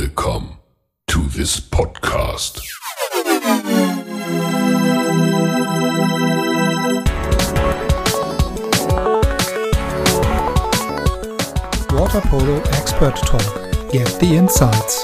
Welcome to this podcast. Water Polo Expert Talk. Get the insights.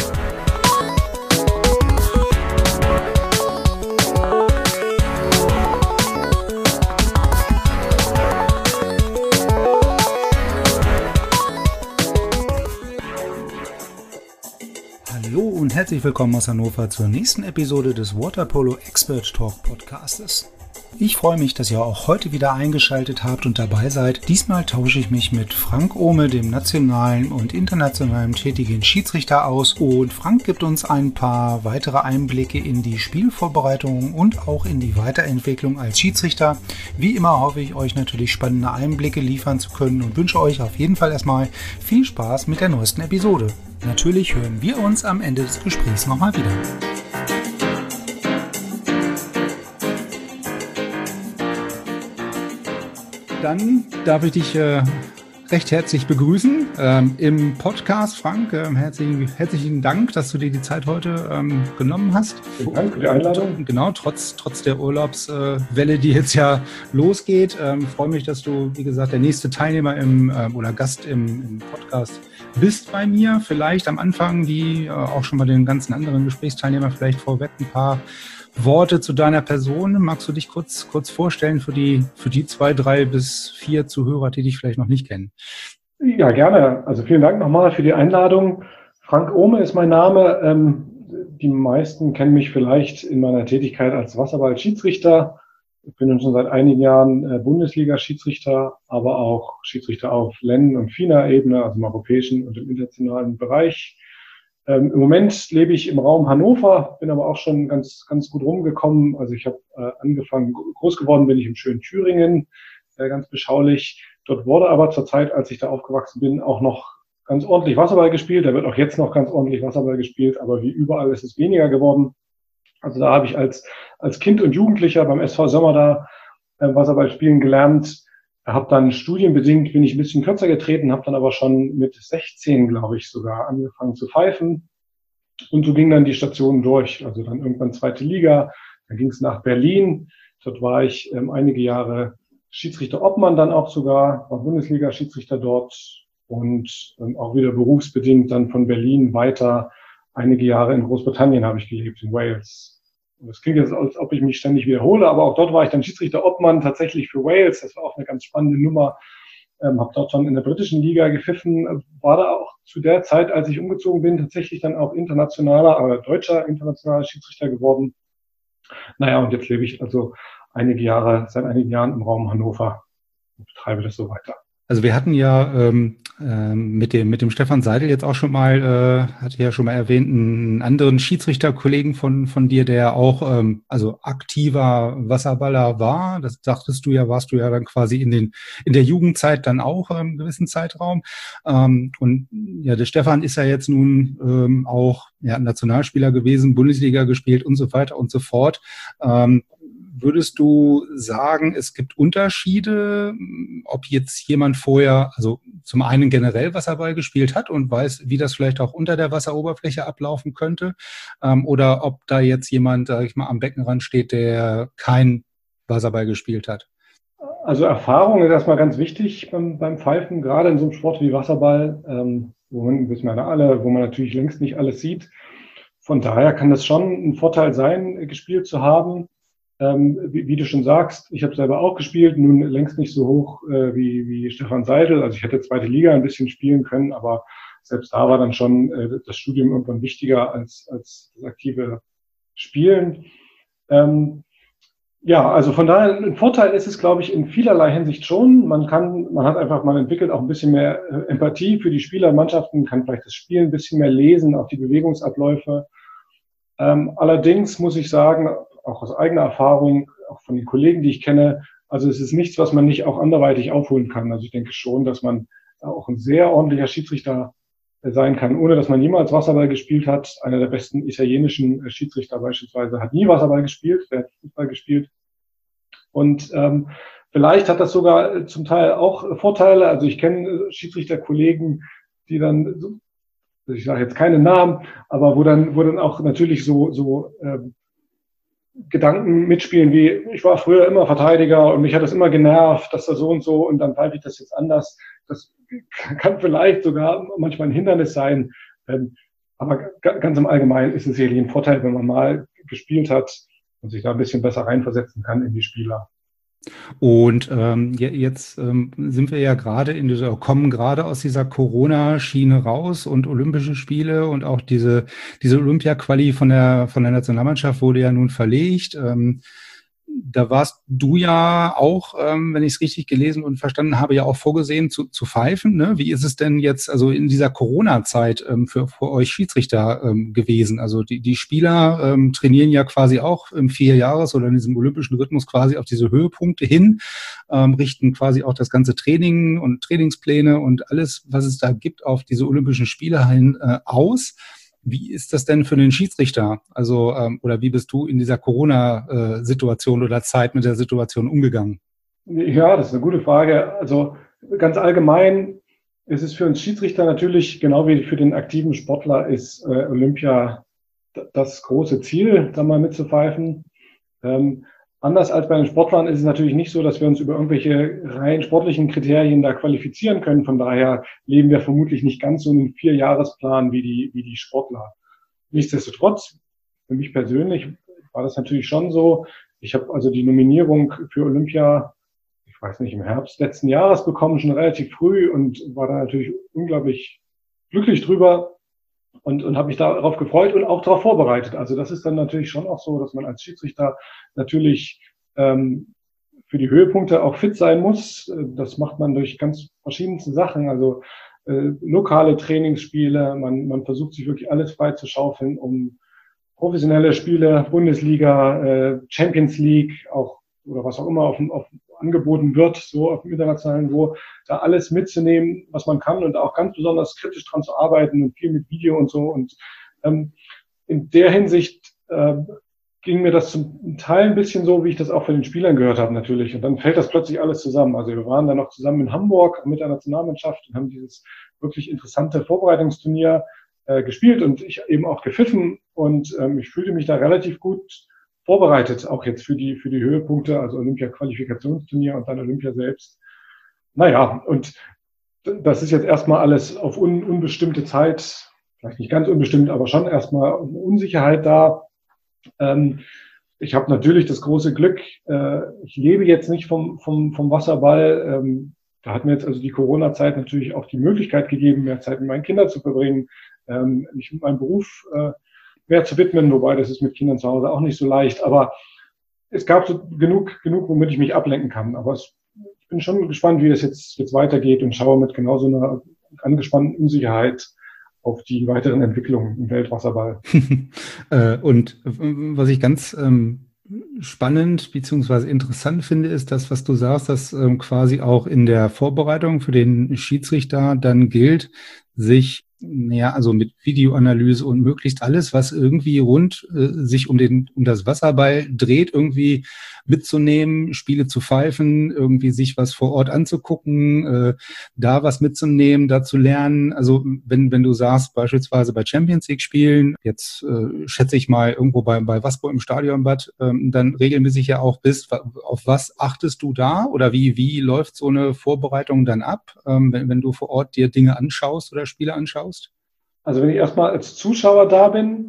Hallo und herzlich willkommen aus Hannover zur nächsten Episode des Water Polo Expert Talk Podcastes. Ich freue mich, dass ihr auch heute wieder eingeschaltet habt und dabei seid. Diesmal tausche ich mich mit Frank Ohme, dem nationalen und internationalen tätigen Schiedsrichter, aus. Und Frank gibt uns ein paar weitere Einblicke in die Spielvorbereitung und auch in die Weiterentwicklung als Schiedsrichter. Wie immer hoffe ich, euch natürlich spannende Einblicke liefern zu können und wünsche euch auf jeden Fall erstmal viel Spaß mit der neuesten Episode. Natürlich hören wir uns am Ende des Gesprächs nochmal wieder. Dann darf ich dich recht herzlich begrüßen im Podcast, Frank. Herzlichen Dank, dass du dir die Zeit heute genommen hast. Vielen Dank für die Einladung. Genau, trotz der Urlaubswelle, die jetzt ja losgeht. Freue mich, dass du, wie gesagt, der nächste Teilnehmer oder Gast im Podcast bist bei mir. Vielleicht am Anfang, wie auch schon bei den ganzen anderen Gesprächsteilnehmern, vielleicht vorweg ein paar Worte zu deiner Person. Magst du dich kurz vorstellen für die 2, 3 bis 4 Zuhörer, die dich vielleicht noch nicht kennen? Ja, gerne. Also vielen Dank nochmal für die Einladung. Frank Ohme ist mein Name. Die meisten kennen mich vielleicht in meiner Tätigkeit als Wasserball-Schiedsrichter. Ich bin schon seit einigen Jahren Bundesliga-Schiedsrichter, aber auch Schiedsrichter auf Länder- und FINA-Ebene, also im europäischen und im internationalen Bereich. Im Moment lebe ich im Raum Hannover, bin aber auch schon ganz gut rumgekommen. Also ich habe angefangen, groß geworden bin ich im schönen Thüringen, ganz beschaulich. Dort wurde aber zur Zeit, als ich da aufgewachsen bin, auch noch ganz ordentlich Wasserball gespielt. Da wird auch jetzt noch ganz ordentlich Wasserball gespielt, aber wie überall ist es weniger geworden. Also da habe ich als Kind und Jugendlicher beim SV Sommer da Wasserball spielen gelernt. Habe dann studienbedingt, bin ich ein bisschen kürzer getreten, habe dann aber schon mit 16, glaube ich, sogar angefangen zu pfeifen. Und so ging dann die Station durch. Also dann irgendwann 2. Liga, dann ging es nach Berlin. Dort war ich einige Jahre Schiedsrichter Obmann dann auch sogar, war Bundesliga-Schiedsrichter dort und auch wieder berufsbedingt dann von Berlin weiter. Einige Jahre in Großbritannien habe ich gelebt, in Wales. Das klingt jetzt, als ob ich mich ständig wiederhole, aber auch dort war ich dann Schiedsrichter Obmann tatsächlich für Wales. Das war auch eine ganz spannende Nummer. Habe dort schon in der britischen Liga gepfiffen. War da auch zu der Zeit, als ich umgezogen bin, tatsächlich dann auch deutscher internationaler Schiedsrichter geworden. Naja, und jetzt lebe ich also seit einigen Jahren im Raum Hannover und betreibe das so weiter. Also wir hatten ja mit dem Stefan Seidel jetzt auch schon mal, hatte ja schon mal erwähnt, einen anderen Schiedsrichterkollegen von dir, der auch also aktiver Wasserballer war. Das warst du ja dann quasi in der Jugendzeit dann auch im gewissen Zeitraum. Und ja, der Stefan ist ja jetzt nun auch Nationalspieler gewesen, Bundesliga gespielt und so weiter und so fort. Würdest du sagen, es gibt Unterschiede, ob jetzt jemand vorher, also zum einen generell Wasserball gespielt hat und weiß, wie das vielleicht auch unter der Wasseroberfläche ablaufen könnte, oder ob da jetzt jemand, sag ich mal, am Beckenrand steht, der kein Wasserball gespielt hat? Also Erfahrung ist erstmal ganz wichtig beim Pfeifen, gerade in so einem Sport wie Wasserball, wissen wir alle, wo man natürlich längst nicht alles sieht. Von daher kann das schon ein Vorteil sein, gespielt zu haben. Wie du schon sagst, ich habe selber auch gespielt, nun längst nicht so hoch wie Stefan Seidel. Also ich hätte 2. Liga ein bisschen spielen können, aber selbst da war dann schon das Studium irgendwann wichtiger als das aktive Spielen. Also von daher ein Vorteil ist es, glaube ich, in vielerlei Hinsicht schon. Man entwickelt auch ein bisschen mehr Empathie für die Spieler, Mannschaften, kann vielleicht das Spiel ein bisschen mehr lesen, auch die Bewegungsabläufe. Allerdings muss ich sagen, auch aus eigener Erfahrung, auch von den Kollegen, die ich kenne, also es ist nichts, was man nicht auch anderweitig aufholen kann. Also ich denke schon, dass man auch ein sehr ordentlicher Schiedsrichter sein kann, ohne dass man jemals Wasserball gespielt hat. Einer der besten italienischen Schiedsrichter beispielsweise hat nie Wasserball gespielt, der hat Fußball gespielt. Und vielleicht hat das sogar zum Teil auch Vorteile. Also ich kenne Schiedsrichterkollegen, die dann also ich sage jetzt keine Namen, aber wo dann auch natürlich so Gedanken mitspielen wie, ich war früher immer Verteidiger und mich hat das immer genervt, dass da so und dann pfeife ich das jetzt anders. Das kann vielleicht sogar manchmal ein Hindernis sein. Aber ganz im Allgemeinen ist es sicherlich ein Vorteil, wenn man mal gespielt hat und sich da ein bisschen besser reinversetzen kann in die Spieler. Und jetzt sind wir ja kommen gerade aus dieser Corona-Schiene raus und Olympische Spiele und auch diese Olympia-Quali von der Nationalmannschaft wurde ja nun verlegt. Da warst du ja auch, wenn ich es richtig gelesen und verstanden habe, ja auch vorgesehen zu pfeifen. Ne? Wie ist es denn jetzt also in dieser Corona-Zeit für euch Schiedsrichter gewesen? Also die Spieler trainieren ja quasi auch im 4-Jahres- oder in diesem olympischen Rhythmus quasi auf diese Höhepunkte hin, richten quasi auch das ganze Training und Trainingspläne und alles, was es da gibt, auf diese Olympischen Spiele hin aus. Wie ist das denn für den Schiedsrichter? Also, oder wie bist du in dieser Corona-Situation oder Zeit mit der Situation umgegangen? Ja, das ist eine gute Frage. Also ganz allgemein ist es für uns Schiedsrichter natürlich, genau wie für den aktiven Sportler, ist Olympia das große Ziel, da mal mitzupfeifen. Anders als bei den Sportlern ist es natürlich nicht so, dass wir uns über irgendwelche rein sportlichen Kriterien da qualifizieren können. Von daher leben wir vermutlich nicht ganz so einen 4-Jahresplan wie die Sportler. Nichtsdestotrotz, für mich persönlich war das natürlich schon so. Ich habe also die Nominierung für Olympia, ich weiß nicht, im Herbst letzten Jahres bekommen, schon relativ früh und war da natürlich unglaublich glücklich drüber. Und habe mich darauf gefreut und auch darauf vorbereitet. Also das ist dann natürlich schon auch so, dass man als Schiedsrichter natürlich für die Höhepunkte auch fit sein muss. Das macht man durch ganz verschiedenste Sachen, also lokale Trainingsspiele. Man versucht sich wirklich alles frei zu schaufeln, um professionelle Spiele, Bundesliga, Champions League, auch oder was auch immer auf angeboten wird, so auf dem internationalen Niveau, da alles mitzunehmen, was man kann und auch ganz besonders kritisch dran zu arbeiten und viel mit Video und so. Und in der Hinsicht ging mir das zum Teil ein bisschen so, wie ich das auch von den Spielern gehört habe natürlich. Und dann fällt das plötzlich alles zusammen. Also wir waren dann noch zusammen in Hamburg mit der Nationalmannschaft und haben dieses wirklich interessante Vorbereitungsturnier gespielt und ich eben auch gepfiffen. Und ich fühlte mich da relativ gut vorbereitet, auch jetzt für die Höhepunkte, also Olympia-Qualifikationsturnier und dann Olympia selbst. Naja, und das ist jetzt erstmal alles auf unbestimmte Zeit, vielleicht nicht ganz unbestimmt, aber schon erstmal Unsicherheit da. Ich habe natürlich das große Glück, ich lebe jetzt nicht vom Wasserball. Da hat mir jetzt also die Corona-Zeit natürlich auch die Möglichkeit gegeben, mehr Zeit mit meinen Kindern zu verbringen, mich mit meinem Beruf mehr zu widmen, wobei das ist mit Kindern zu Hause auch nicht so leicht. Aber es gab so genug, womit ich mich ablenken kann. Aber ich bin schon gespannt, wie das jetzt weitergeht und schaue mit genauso einer angespannten Unsicherheit auf die weiteren Entwicklungen im Weltwasserball. Und was ich ganz spannend bzw. interessant finde, ist das, was du sagst, dass quasi auch in der Vorbereitung für den Schiedsrichter dann gilt, sich also mit Videoanalyse und möglichst alles, was irgendwie sich um das Wasserball dreht, irgendwie mitzunehmen, Spiele zu pfeifen, irgendwie sich was vor Ort anzugucken, da was mitzunehmen, da zu lernen. Also wenn du sagst, beispielsweise bei Champions League Spielen, jetzt schätze ich mal irgendwo bei Waspo im Stadionbad, dann regelmäßig ja auch bist, auf was achtest du da oder wie läuft so eine Vorbereitung dann ab, wenn du vor Ort dir Dinge anschaust oder Spiele anschaust? Also wenn ich erstmal als Zuschauer da bin,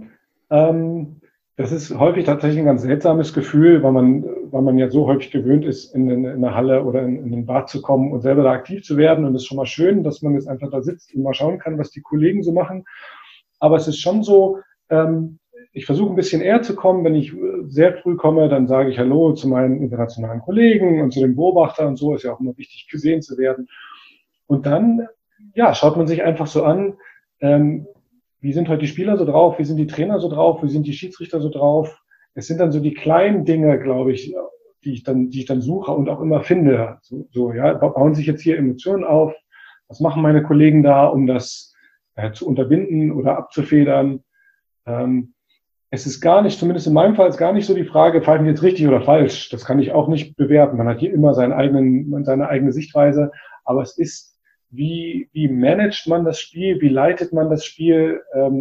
das ist häufig tatsächlich ein ganz seltsames Gefühl, weil man ja so häufig gewöhnt ist, in eine Halle oder in ein Bad zu kommen und selber da aktiv zu werden. Und es ist schon mal schön, dass man jetzt einfach da sitzt und mal schauen kann, was die Kollegen so machen. Aber es ist schon so, ich versuche ein bisschen eher zu kommen. Wenn ich sehr früh komme, dann sage ich Hallo zu meinen internationalen Kollegen und zu den Beobachtern und so. Ist ja auch immer wichtig, gesehen zu werden. Und dann, ja, schaut man sich einfach so an, wie sind heute die Spieler so drauf, wie sind die Trainer so drauf, wie sind die Schiedsrichter so drauf. Es sind dann so die kleinen Dinge, glaube ich, die ich dann suche und auch immer finde. Ja, bauen sich jetzt hier Emotionen auf? Was machen meine Kollegen da, um das zu unterbinden oder abzufedern? Es ist gar nicht, zumindest in meinem Fall, ist gar nicht so die Frage, pfeifen die jetzt richtig oder falsch. Das kann ich auch nicht bewerten. Man hat hier immer seine eigene Sichtweise, aber es ist wie managt man das Spiel, wie leitet man das Spiel.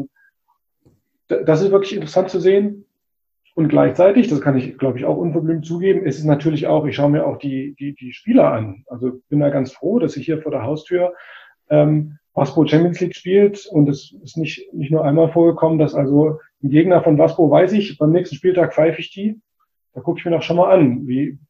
Das ist wirklich interessant zu sehen. Und gleichzeitig, das kann ich, glaube ich, auch unverblümt zugeben, ist es natürlich auch, ich schaue mir auch die Spieler an. Also bin da ganz froh, dass ich hier vor der Haustür Waspo Champions League spielt. Und es ist nicht nur einmal vorgekommen, dass also ein Gegner von Waspo, weiß ich, beim nächsten Spieltag pfeife ich die. Da gucke ich mir doch schon mal an,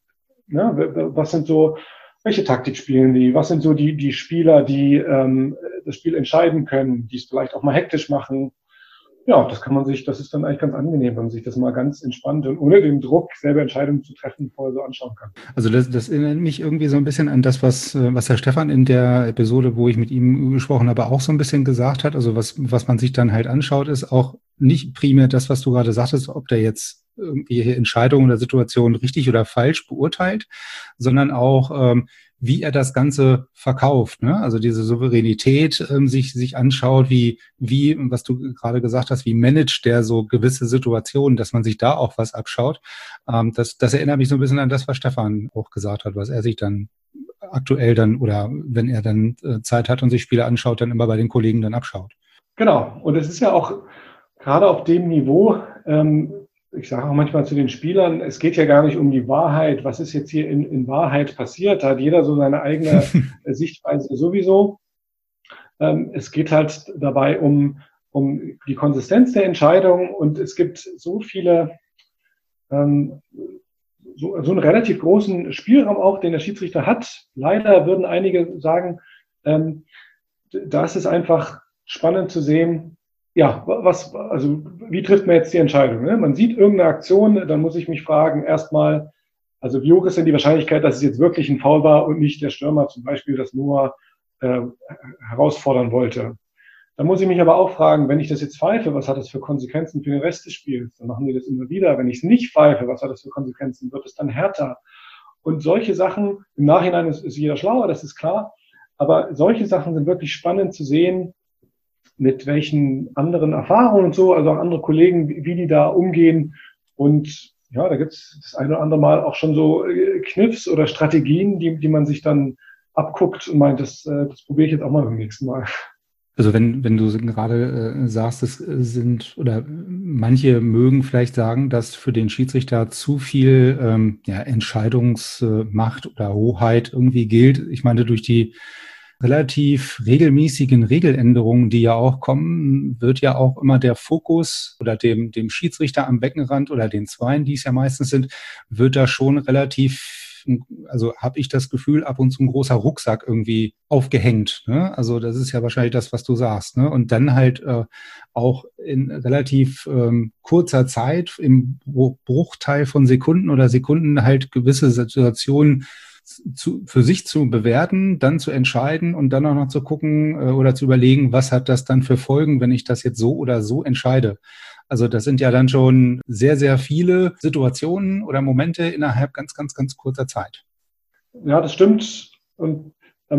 was sind so, welche Taktik spielen die, was sind so die Spieler, die das Spiel entscheiden können, die es vielleicht auch mal hektisch machen. Ja, das ist dann eigentlich ganz angenehm, wenn man sich das mal ganz entspannt und ohne den Druck, selber Entscheidungen zu treffen, vorher so anschauen kann. Also das erinnert mich irgendwie so ein bisschen an das, was Herr Stefan in der Episode, wo ich mit ihm gesprochen habe, auch so ein bisschen gesagt hat. Also was man sich dann halt anschaut, ist auch nicht primär das, was du gerade sagtest, ob der jetzt irgendwie Entscheidungen oder Situationen richtig oder falsch beurteilt, sondern auch, wie er das Ganze verkauft, ne? Also diese Souveränität sich anschaut, wie, was du gerade gesagt hast, wie managt der so gewisse Situationen, dass man sich da auch was abschaut. Das erinnert mich so ein bisschen an das, was Stefan auch gesagt hat, was er sich dann aktuell dann oder wenn er dann Zeit hat und sich Spiele anschaut, dann immer bei den Kollegen dann abschaut. Genau. Und es ist ja auch gerade auf dem Niveau, ich sage auch manchmal zu den Spielern, es geht ja gar nicht um die Wahrheit, was ist jetzt hier in Wahrheit passiert, da hat jeder so seine eigene Sichtweise sowieso. Es geht halt dabei um die Konsistenz der Entscheidung und es gibt so viele, so einen relativ großen Spielraum auch, den der Schiedsrichter hat. Leider würden einige sagen, da ist es einfach spannend zu sehen, ja, wie trifft man jetzt die Entscheidung? Ne? Man sieht irgendeine Aktion, dann muss ich mich fragen, erstmal, also wie hoch ist denn die Wahrscheinlichkeit, dass es jetzt wirklich ein Foul war und nicht der Stürmer zum Beispiel das nur herausfordern wollte? Dann muss ich mich aber auch fragen, wenn ich das jetzt pfeife, was hat das für Konsequenzen für den Rest des Spiels? Dann machen die das immer wieder. Wenn ich es nicht pfeife, was hat das für Konsequenzen? Wird es dann härter? Und solche Sachen, im Nachhinein ist jeder schlauer, das ist klar, aber solche Sachen sind wirklich spannend zu sehen, mit welchen anderen Erfahrungen und so, also auch andere Kollegen, wie die da umgehen. Und ja, da gibt es das eine oder andere Mal auch schon so Kniffs oder Strategien, die man sich dann abguckt und meint, das probiere ich jetzt auch mal beim nächsten Mal. Also wenn du gerade sagst, es sind, oder manche mögen vielleicht sagen, dass für den Schiedsrichter zu viel Entscheidungsmacht oder Hoheit irgendwie gilt. Ich meine, durch die relativ regelmäßigen Regeländerungen, die ja auch kommen, wird ja auch immer der Fokus oder dem Schiedsrichter am Beckenrand oder den Zweien, die es ja meistens sind, wird da schon relativ, also habe ich das Gefühl, ab und zu ein großer Rucksack irgendwie aufgehängt. Ne? Also das ist ja wahrscheinlich das, was du sagst. Ne? Und dann halt auch in relativ kurzer Zeit, im Bruchteil von Sekunden oder Sekunden halt gewisse Situationen für sich zu bewerten, dann zu entscheiden und dann auch noch zu gucken oder zu überlegen, was hat das dann für Folgen, wenn ich das jetzt so oder so entscheide. Also das sind ja dann schon sehr, sehr viele Situationen oder Momente innerhalb ganz, ganz, ganz kurzer Zeit. Ja, das stimmt. Und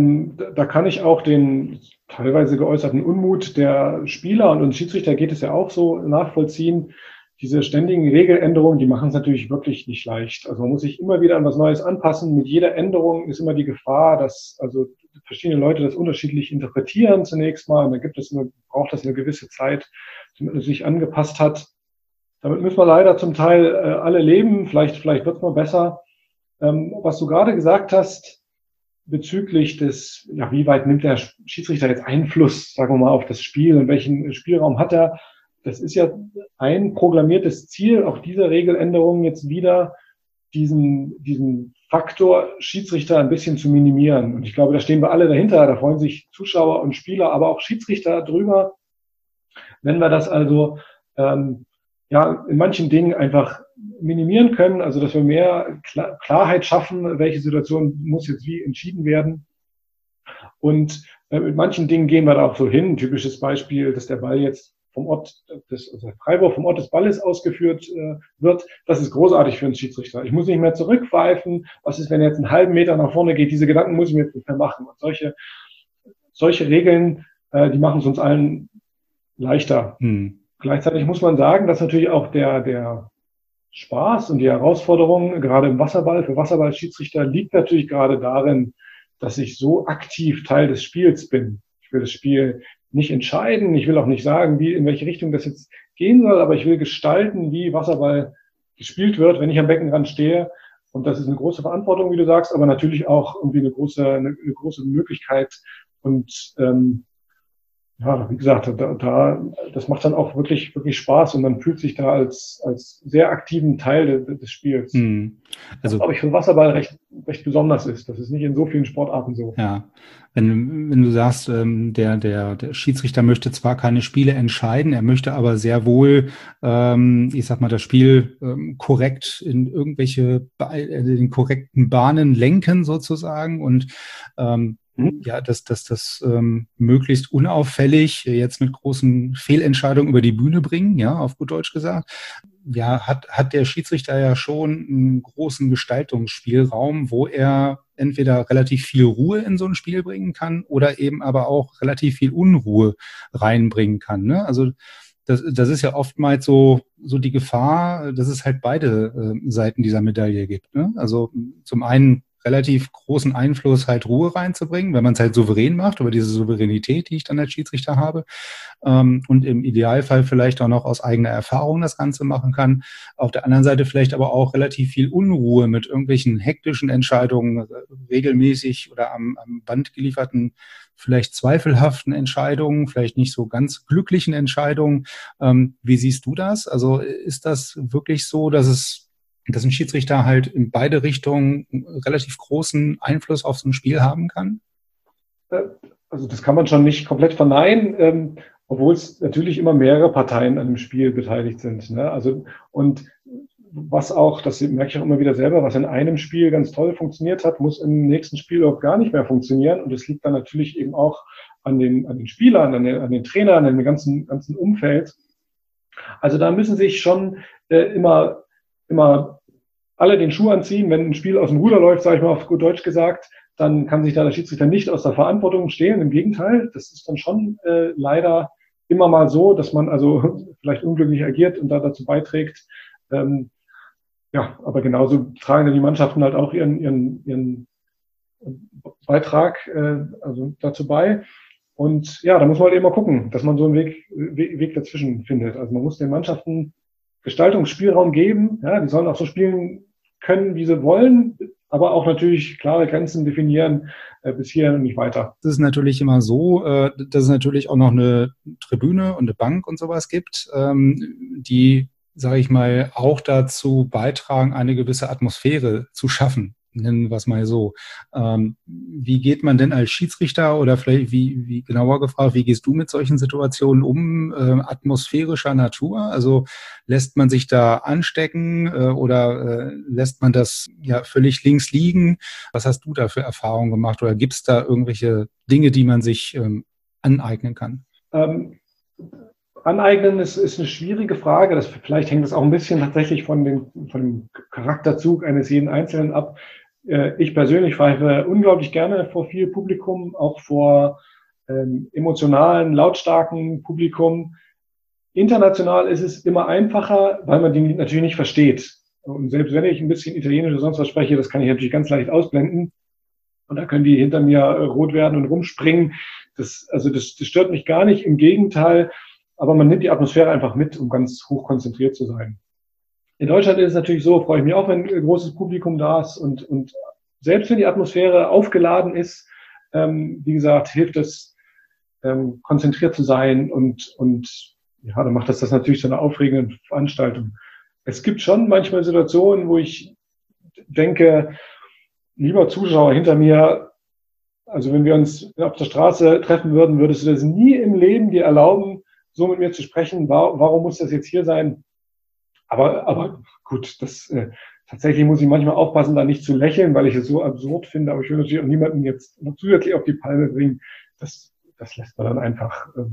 da kann ich auch den teilweise geäußerten Unmut der Spieler und uns Schiedsrichter geht es ja auch so nachvollziehen. Diese ständigen Regeländerungen, die machen es natürlich wirklich nicht leicht. Also man muss sich immer wieder an was Neues anpassen. Mit jeder Änderung ist immer die Gefahr, dass also verschiedene Leute das unterschiedlich interpretieren zunächst mal. Und dann braucht das eine gewisse Zeit, damit man sich angepasst hat. Damit müssen wir leider zum Teil alle leben. Vielleicht wird es mal besser. Was du gerade gesagt hast bezüglich des, ja, wie weit nimmt der Schiedsrichter jetzt Einfluss, sagen wir mal, auf das Spiel und welchen Spielraum hat er? Das ist ja ein programmiertes Ziel, auch dieser Regeländerung jetzt wieder, diesen Faktor Schiedsrichter ein bisschen zu minimieren. Und ich glaube, da stehen wir alle dahinter, da freuen sich Zuschauer und Spieler, aber auch Schiedsrichter drüber. Wenn wir das also in manchen Dingen einfach minimieren können, also dass wir mehr Klarheit schaffen, welche Situation muss jetzt wie entschieden werden. Und mit manchen Dingen gehen wir da auch so hin. Ein typisches Beispiel, dass der Ball jetzt der Freiwurf vom Ort des Balles ausgeführt wird. Das ist großartig für einen Schiedsrichter. Ich muss nicht mehr zurückpfeifen. Was ist, wenn er jetzt einen halben Meter nach vorne geht? Diese Gedanken muss ich mir jetzt nicht mehr machen. Und solche Regeln, die machen es uns allen leichter. Gleichzeitig muss man sagen, dass natürlich auch der Spaß und die Herausforderung, gerade im Wasserball, für Wasserballschiedsrichter liegt natürlich gerade darin, dass ich so aktiv Teil des Spiels bin. Ich will das Spiel nicht entscheiden, ich will auch nicht sagen, in welche Richtung das jetzt gehen soll, aber ich will gestalten, wie Wasserball gespielt wird, wenn ich am Beckenrand stehe. Und das ist eine große Verantwortung, wie du sagst, aber natürlich auch irgendwie eine große Möglichkeit. Und ja, wie gesagt, das macht dann auch wirklich, wirklich Spaß und man fühlt sich da als sehr aktiven Teil des Spiels. Also, glaube ich, für Wasserball recht besonders ist. Das ist nicht in so vielen Sportarten so. Ja, wenn du sagst, der Schiedsrichter möchte zwar keine Spiele entscheiden, er möchte aber sehr wohl, ich sag mal, das Spiel korrekt in den korrekten Bahnen lenken sozusagen und ja, das möglichst unauffällig jetzt mit großen Fehlentscheidungen über die Bühne bringen, ja, auf gut Deutsch gesagt. Ja, hat der Schiedsrichter ja schon einen großen Gestaltungsspielraum, wo er entweder relativ viel Ruhe in so ein Spiel bringen kann oder eben aber auch relativ viel Unruhe reinbringen kann, ne? Also das ist ja oftmals so die Gefahr, dass es halt beide Seiten dieser Medaille gibt, ne? Also zum einen relativ großen Einfluss, halt Ruhe reinzubringen, wenn man es halt souverän macht, über diese Souveränität, die ich dann als Schiedsrichter habe, und im Idealfall vielleicht auch noch aus eigener Erfahrung das Ganze machen kann. Auf der anderen Seite vielleicht aber auch relativ viel Unruhe mit irgendwelchen hektischen Entscheidungen, regelmäßig oder am Band gelieferten, vielleicht zweifelhaften Entscheidungen, vielleicht nicht so ganz glücklichen Entscheidungen. Wie siehst du das? Also ist das wirklich so, dass ein Schiedsrichter halt in beide Richtungen relativ großen Einfluss auf so ein Spiel haben kann? Also das kann man schon nicht komplett verneinen, obwohl es natürlich immer mehrere Parteien an dem Spiel beteiligt sind, ne? Also und was auch, das merke ich auch immer wieder selber, was in einem Spiel ganz toll funktioniert hat, muss im nächsten Spiel auch gar nicht mehr funktionieren. Und das liegt dann natürlich eben auch an den Spielern, an den Trainern, an dem ganzen Umfeld. Also da müssen sich schon immer alle den Schuh anziehen. Wenn ein Spiel aus dem Ruder läuft, sage ich mal auf gut Deutsch gesagt, dann kann sich da der Schiedsrichter nicht aus der Verantwortung stehlen. Im Gegenteil, das ist dann schon leider immer mal so, dass man also vielleicht unglücklich agiert und da dazu beiträgt. Ja, aber genauso tragen dann die Mannschaften halt auch ihren Beitrag also dazu bei. Und ja, da muss man halt eben mal gucken, dass man so einen Weg dazwischen findet. Also man muss den Mannschaften Gestaltungsspielraum geben. Ja, die sollen auch so spielen können, wie sie wollen, aber auch natürlich klare Grenzen definieren, bis hier und nicht weiter. Das ist natürlich immer so, dass es natürlich auch noch eine Tribüne und eine Bank und sowas gibt, die, sage ich mal, auch dazu beitragen, eine gewisse Atmosphäre zu schaffen. Nennen wir es mal so. Wie geht man denn als Schiedsrichter oder vielleicht wie genauer gefragt, wie gehst du mit solchen Situationen um, atmosphärischer Natur? Also lässt man sich da anstecken oder lässt man das ja völlig links liegen? Was hast du da für Erfahrungen gemacht oder gibt es da irgendwelche Dinge, die man sich aneignen kann? Aneignen ist eine schwierige Frage. Vielleicht hängt das auch ein bisschen tatsächlich von dem Charakterzug eines jeden Einzelnen ab. Ich persönlich pfeife unglaublich gerne vor viel Publikum, auch vor emotionalen, lautstarken Publikum. International ist es immer einfacher, weil man die natürlich nicht versteht. Und selbst wenn ich ein bisschen Italienisch oder sonst was spreche, das kann ich natürlich ganz leicht ausblenden. Und da können die hinter mir rot werden und rumspringen. Das stört mich gar nicht. Im Gegenteil. Aber man nimmt die Atmosphäre einfach mit, um ganz hoch konzentriert zu sein. In Deutschland ist es natürlich so, freue ich mich auch, wenn ein großes Publikum da ist und selbst wenn die Atmosphäre aufgeladen ist, wie gesagt, hilft es, konzentriert zu sein und ja, dann macht das natürlich zu einer aufregenden Veranstaltung. Es gibt schon manchmal Situationen, wo ich denke, lieber Zuschauer hinter mir, also wenn wir uns auf der Straße treffen würden, würdest du das nie im Leben dir erlauben, so mit mir zu sprechen. Warum muss das jetzt hier sein? Aber gut, tatsächlich muss ich manchmal aufpassen, da nicht zu lächeln, weil ich es so absurd finde. Aber ich will natürlich auch niemanden jetzt noch zusätzlich auf die Palme bringen. Das lässt man dann einfach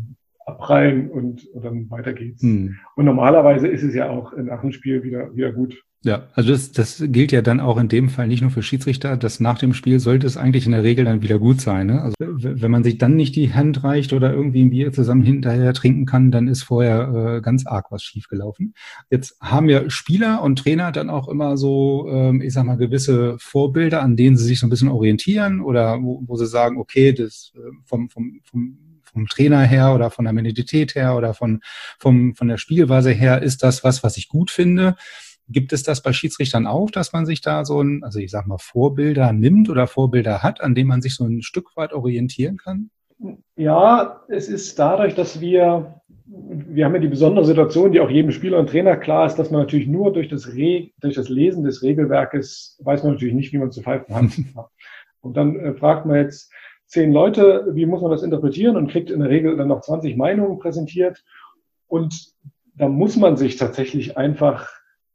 abprallen und dann weiter geht's. Und normalerweise ist es ja auch nach dem Spiel wieder gut. Ja, also das gilt ja dann auch in dem Fall nicht nur für Schiedsrichter, dass nach dem Spiel sollte es eigentlich in der Regel dann wieder gut sein. Ne? Also wenn man sich dann nicht die Hand reicht oder irgendwie ein Bier zusammen hinterher trinken kann, dann ist vorher ganz arg was schiefgelaufen. Jetzt haben ja Spieler und Trainer dann auch immer so, ich sag mal, gewisse Vorbilder, an denen sie sich so ein bisschen orientieren oder wo sie sagen, okay, das vom Trainer her oder von der Mentalität her oder von der Spielweise her ist das was ich gut finde. Gibt es das bei Schiedsrichtern auch, dass man sich da so also ich sag mal, Vorbilder nimmt oder Vorbilder hat, an denen man sich so ein Stück weit orientieren kann? Ja, es ist dadurch, dass wir haben ja die besondere Situation, die auch jedem Spieler und Trainer klar ist, dass man natürlich nur durch das Lesen des Regelwerkes weiß man natürlich nicht, wie man zu pfeifen hat. Und dann fragt man jetzt 10 Leute, wie muss man das interpretieren und kriegt in der Regel dann noch 20 Meinungen präsentiert. Und da muss man sich tatsächlich einfach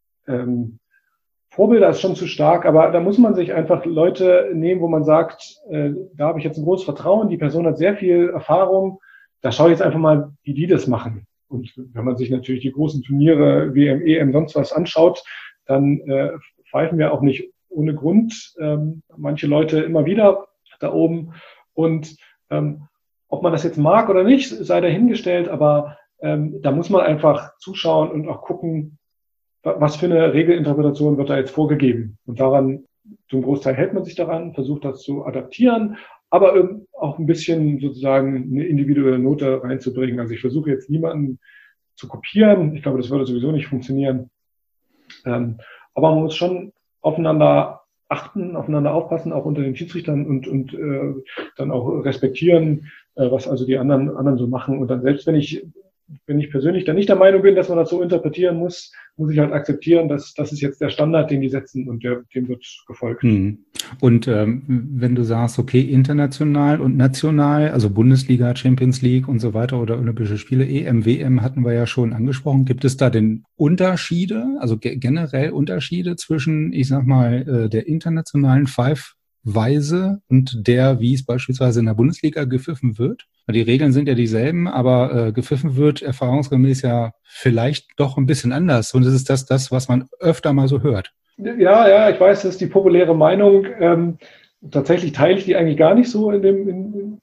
Vorbilder ist schon zu stark, aber da muss man sich einfach Leute nehmen, wo man sagt, da habe ich jetzt ein großes Vertrauen, die Person hat sehr viel Erfahrung, da schaue ich jetzt einfach mal, wie die das machen. Und wenn man sich natürlich die großen Turniere, WM, EM, sonst was anschaut, dann pfeifen wir auch nicht ohne Grund manche Leute immer wieder da oben. Und ob man das jetzt mag oder nicht, sei dahingestellt, aber da muss man einfach zuschauen und auch gucken, was für eine Regelinterpretation wird da jetzt vorgegeben. Und daran, zum Großteil hält man sich daran, versucht das zu adaptieren, aber auch ein bisschen sozusagen eine individuelle Note reinzubringen. Also ich versuche jetzt niemanden zu kopieren. Ich glaube, das würde sowieso nicht funktionieren. Aber man muss schon aufeinander achten, aufeinander aufpassen, auch unter den Schiedsrichtern und dann auch respektieren, was also die anderen so machen. Und dann selbst wenn ich persönlich dann nicht der Meinung bin, dass man das so interpretieren muss ich halt akzeptieren, dass das ist jetzt der Standard, den die setzen und dem wird gefolgt. Und wenn du sagst, okay, international und national, also Bundesliga, Champions League und so weiter oder Olympische Spiele, EM, WM hatten wir ja schon angesprochen. Gibt es da denn Unterschiede, also generell Unterschiede zwischen, ich sag mal, der internationalen Pfeifweise und der, wie es beispielsweise in der Bundesliga gepfiffen wird? Die Regeln sind ja dieselben, aber gepfiffen wird erfahrungsgemäß ja vielleicht doch ein bisschen anders. Und es ist das, was man öfter mal so hört. Ja, ich weiß, das ist die populäre Meinung. Tatsächlich teile ich die eigentlich gar nicht so in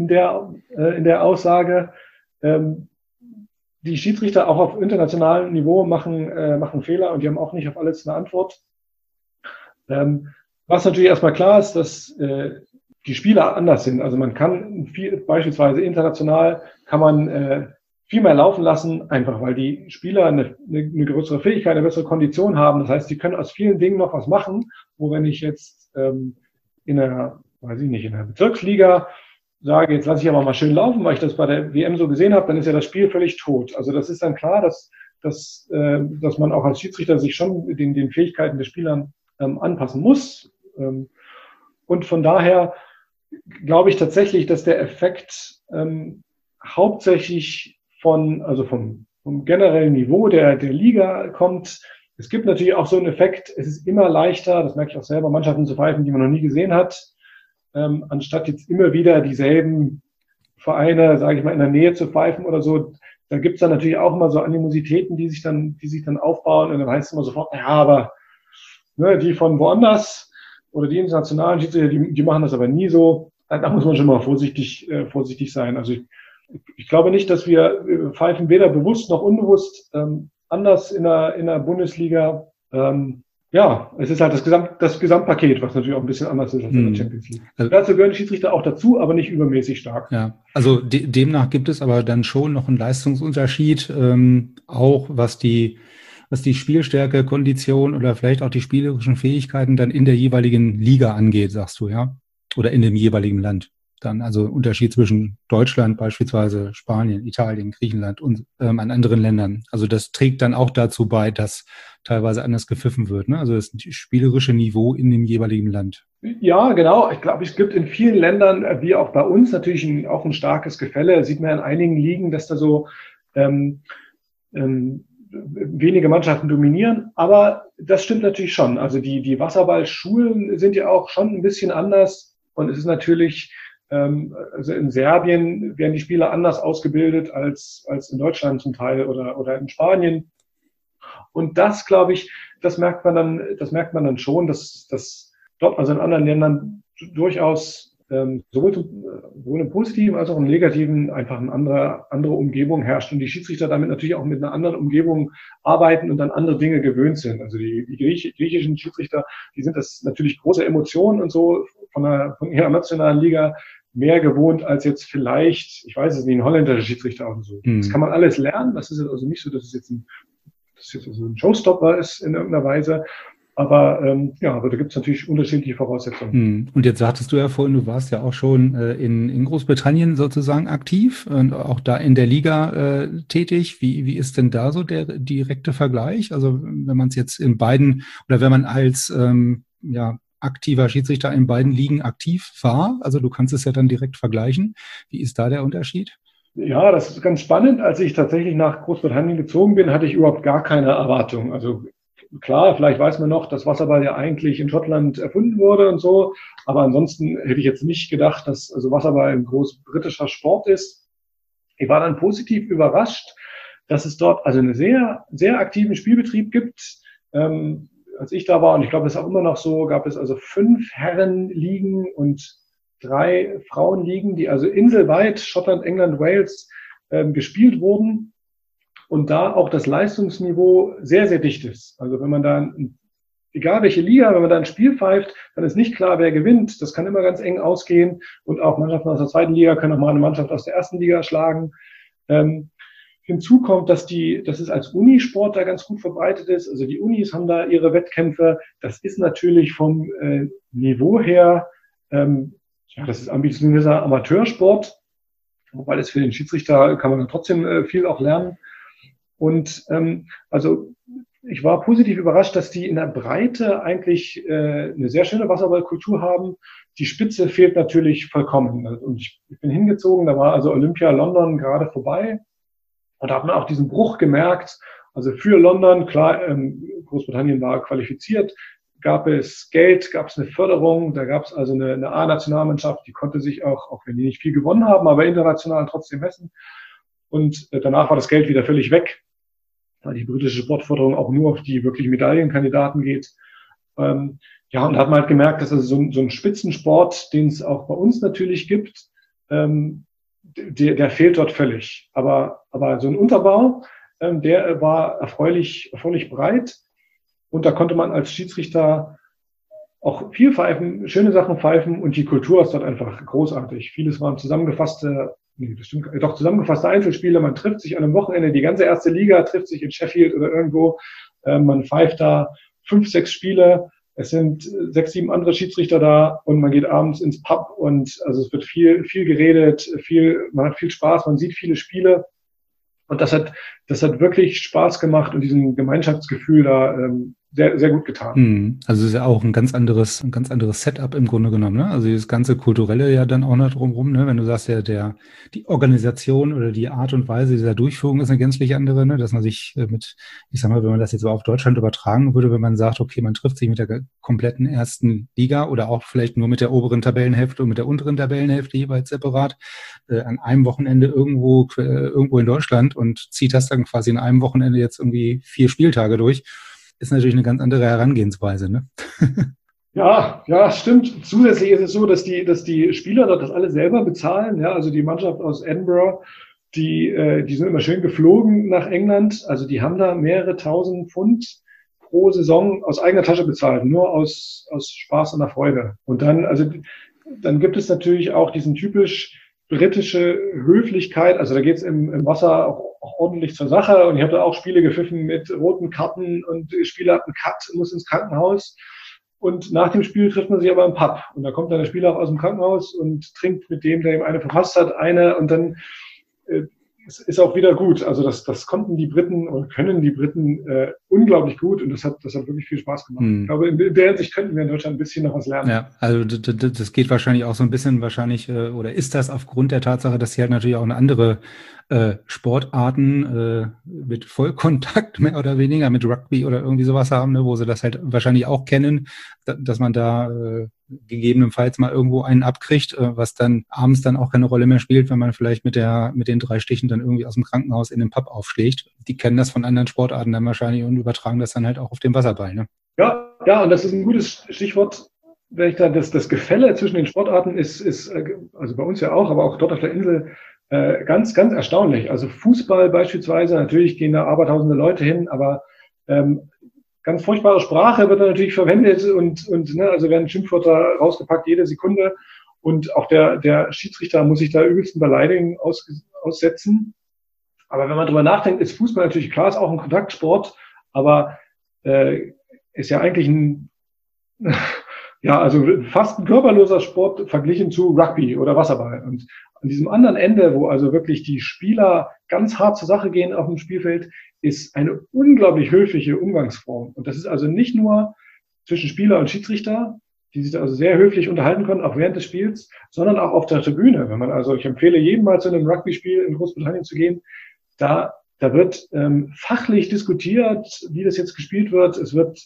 der Aussage. Die Schiedsrichter auch auf internationalem Niveau machen Fehler und die haben auch nicht auf alles eine Antwort. Was natürlich erstmal klar ist, dass die Spieler anders sind. Also man kann beispielsweise international kann man viel mehr laufen lassen, einfach weil die Spieler eine größere Fähigkeit, eine bessere Kondition haben. Das heißt, die können aus vielen Dingen noch was machen, wo wenn ich jetzt in der Bezirksliga sage, jetzt lasse ich aber mal schön laufen, weil ich das bei der WM so gesehen habe, dann ist ja das Spiel völlig tot. Also das ist dann klar, dass man auch als Schiedsrichter sich schon den Fähigkeiten der Spielern anpassen muss. Und von daher glaube ich tatsächlich, dass der Effekt hauptsächlich vom generellen Niveau der Liga kommt. Es gibt natürlich auch so einen Effekt, es ist immer leichter, das merke ich auch selber, Mannschaften zu pfeifen, die man noch nie gesehen hat, anstatt jetzt immer wieder dieselben Vereine, sage ich mal, in der Nähe zu pfeifen oder so. Da gibt es dann natürlich auch immer so Animositäten, die sich dann aufbauen und dann heißt es immer sofort, ja, aber die von woanders oder die internationalen Schiedsrichter, die machen das aber nie so. Da muss man schon mal vorsichtig sein. Also ich glaube nicht, dass wir pfeifen weder bewusst noch unbewusst anders in der Bundesliga. Es ist halt das Gesamtpaket, was natürlich auch ein bisschen anders ist als in der Champions League. Also, dazu gehören die Schiedsrichter auch dazu, aber nicht übermäßig stark. Ja, also demnach gibt es aber dann schon noch einen Leistungsunterschied, auch was die Spielstärke, Kondition oder vielleicht auch die spielerischen Fähigkeiten dann in der jeweiligen Liga angeht, sagst du, ja? Oder in dem jeweiligen Land. Dann also Unterschied zwischen Deutschland beispielsweise, Spanien, Italien, Griechenland und an anderen Ländern. Also das trägt dann auch dazu bei, dass teilweise anders gepfiffen wird, ne? Also das spielerische Niveau in dem jeweiligen Land. Ja, genau. Ich glaube, es gibt in vielen Ländern, wie auch bei uns, natürlich auch ein starkes Gefälle. Sieht man in einigen Ligen, dass da so wenige Mannschaften dominieren, aber das stimmt natürlich schon. Also die Wasserballschulen sind ja auch schon ein bisschen anders und es ist natürlich Also in Serbien werden die Spieler anders ausgebildet als in Deutschland zum Teil oder in Spanien. Und das, glaube ich, das merkt man dann schon, dass dort, also in anderen Ländern durchaus sowohl im Positiven als auch im Negativen einfach eine andere Umgebung herrscht und die Schiedsrichter damit natürlich auch mit einer anderen Umgebung arbeiten und an andere Dinge gewöhnt sind. Also die griechischen Schiedsrichter, die sind das natürlich große Emotionen und so von ihrer nationalen Liga mehr gewohnt als jetzt vielleicht, ich weiß es nicht, ein holländischer Schiedsrichter oder so. Das kann man alles lernen. Das ist also nicht so, dass es jetzt ein Showstopper ist in irgendeiner Weise. Aber aber da gibt es natürlich unterschiedliche Voraussetzungen. Und jetzt sagtest du ja vorhin, du warst ja auch schon in Großbritannien sozusagen aktiv und auch da in der Liga tätig. Wie ist denn da so der direkte Vergleich? Also wenn man es jetzt in beiden oder wenn man als aktiver Schiedsrichter in beiden Ligen aktiv war, also du kannst es ja dann direkt vergleichen. Wie ist da der Unterschied? Ja, das ist ganz spannend. Als ich tatsächlich nach Großbritannien gezogen bin, hatte ich überhaupt gar keine Erwartung. Also klar, vielleicht weiß man noch, dass Wasserball ja eigentlich in Schottland erfunden wurde und so. Aber ansonsten hätte ich jetzt nicht gedacht, dass also Wasserball ein großbritischer Sport ist. Ich war dann positiv überrascht, dass es dort also einen sehr, sehr aktiven Spielbetrieb gibt. Als ich da war, und ich glaube, das ist auch immer noch so, gab es also 5 Herrenligen und 3 Frauenligen, die also inselweit, Schottland, England, Wales, gespielt wurden. Und da auch das Leistungsniveau sehr, sehr dicht ist. Also wenn man da, egal welche Liga, wenn man da ein Spiel pfeift, dann ist nicht klar, wer gewinnt. Das kann immer ganz eng ausgehen. Und auch Mannschaften aus der 2. Liga können auch mal eine Mannschaft aus der 1. Liga schlagen. Hinzu kommt, dass es als Unisport da ganz gut verbreitet ist. Also die Unis haben da ihre Wettkämpfe. Das ist natürlich vom Niveau her, das ist ambitionierter Amateursport. Wobei das für den Schiedsrichter kann man dann trotzdem viel auch lernen. Und also ich war positiv überrascht, dass die in der Breite eigentlich eine sehr schöne Wasserballkultur haben. Die Spitze fehlt natürlich vollkommen. Und ich bin hingezogen, da war also Olympia London gerade vorbei. Und da hat man auch diesen Bruch gemerkt. Also für London, klar, Großbritannien war qualifiziert, gab es Geld, gab es eine Förderung, da gab es also eine A-Nationalmannschaft, die konnte sich auch wenn die nicht viel gewonnen haben, aber international trotzdem messen. Und danach war das Geld wieder völlig weg, weil die britische Sportförderung auch nur auf die wirklich Medaillenkandidaten geht. Und da hat man halt gemerkt, dass also so ein Spitzensport, den es auch bei uns natürlich gibt, der fehlt dort völlig. Aber so ein Unterbau, der war erfreulich breit. Und da konnte man als Schiedsrichter auch viel pfeifen, schöne Sachen pfeifen und die Kultur ist dort einfach großartig. Vieles waren zusammengefasste Einzelspiele. Man trifft sich an einem Wochenende, die ganze 1. Liga trifft sich in Sheffield oder irgendwo. Man pfeift da 5, 6 Spiele. Es sind 6, 7 andere Schiedsrichter da und man geht abends ins Pub und also es wird viel geredet, man hat viel Spaß, man sieht viele Spiele. Und das hat wirklich Spaß gemacht und diesem Gemeinschaftsgefühl da sehr, sehr gut getan. Also es ist ja auch ein ganz anderes Setup im Grunde genommen, ne? Also das ganze Kulturelle ja dann auch noch drumherum, ne? Wenn du sagst, die Organisation oder die Art und Weise dieser Durchführung ist eine gänzlich andere, ne? Dass man sich ich sag mal, wenn man das jetzt so auf Deutschland übertragen würde, wenn man sagt, okay, man trifft sich mit der kompletten 1. Liga oder auch vielleicht nur mit der oberen Tabellenhälfte und mit der unteren Tabellenhälfte jeweils separat an einem Wochenende irgendwo in Deutschland und zieht das dann quasi in einem Wochenende jetzt irgendwie 4 Spieltage durch, ist natürlich eine ganz andere Herangehensweise, ne? Ja, stimmt. Zusätzlich ist es so, dass die Spieler dort das alle selber bezahlen. Ja, also die Mannschaft aus Edinburgh, die sind immer schön geflogen nach England. Also die haben da mehrere tausend Pfund pro Saison aus eigener Tasche bezahlt, nur aus Spaß und der Freude. Und dann gibt es natürlich auch diesen typisch britische Höflichkeit, also da geht's im Wasser auch ordentlich zur Sache und ich habe da auch Spiele gepfiffen mit roten Karten und der Spieler hat einen Cut, muss ins Krankenhaus und nach dem Spiel trifft man sich aber im Pub und da kommt dann der Spieler auch aus dem Krankenhaus und trinkt mit dem, der ihm eine verpasst hat, und dann ist auch wieder gut. Also das konnten die Briten und können die Briten unglaublich gut und das hat wirklich viel Spaß gemacht. Ich glaube, in der Hinsicht könnten wir in Deutschland ein bisschen noch was lernen. Ja, also das geht wahrscheinlich auch so ein bisschen oder ist das aufgrund der Tatsache, dass sie halt natürlich auch eine andere Sportarten mit Vollkontakt mehr oder weniger, mit Rugby oder irgendwie sowas haben, ne, wo sie das halt wahrscheinlich auch kennen, dass man da gegebenenfalls mal irgendwo einen abkriegt, was dann abends dann auch keine Rolle mehr spielt, wenn man vielleicht mit den 3 Stichen dann irgendwie aus dem Krankenhaus in den Pub aufschlägt. Die kennen das von anderen Sportarten dann wahrscheinlich und übertragen das dann halt auch auf den Wasserball, ne? Ja, und das ist ein gutes Stichwort. Wenn ich da das Gefälle zwischen den Sportarten ist, also bei uns ja auch, aber auch dort auf der Insel, ganz, ganz erstaunlich. Also Fußball beispielsweise, natürlich gehen da abertausende Leute hin, aber ganz furchtbare Sprache wird da natürlich verwendet und ne, also werden Schimpfwörter rausgepackt jede Sekunde. Und auch der Schiedsrichter muss sich da übelsten Beleidigungen aussetzen. Aber wenn man drüber nachdenkt, ist Fußball natürlich klar, ist auch ein Kontaktsport, aber ist ja eigentlich also fast ein körperloser Sport verglichen zu Rugby oder Wasserball. Und an diesem anderen Ende, wo also wirklich die Spieler ganz hart zur Sache gehen auf dem Spielfeld, ist eine unglaublich höfliche Umgangsform. Und das ist also nicht nur zwischen Spieler und Schiedsrichter, die sich also sehr höflich unterhalten können, auch während des Spiels, sondern auch auf der Tribüne. Wenn man also, ich empfehle jedem mal zu einem Rugby-Spiel in Großbritannien zu gehen, da wird fachlich diskutiert, wie das jetzt gespielt wird. Es wird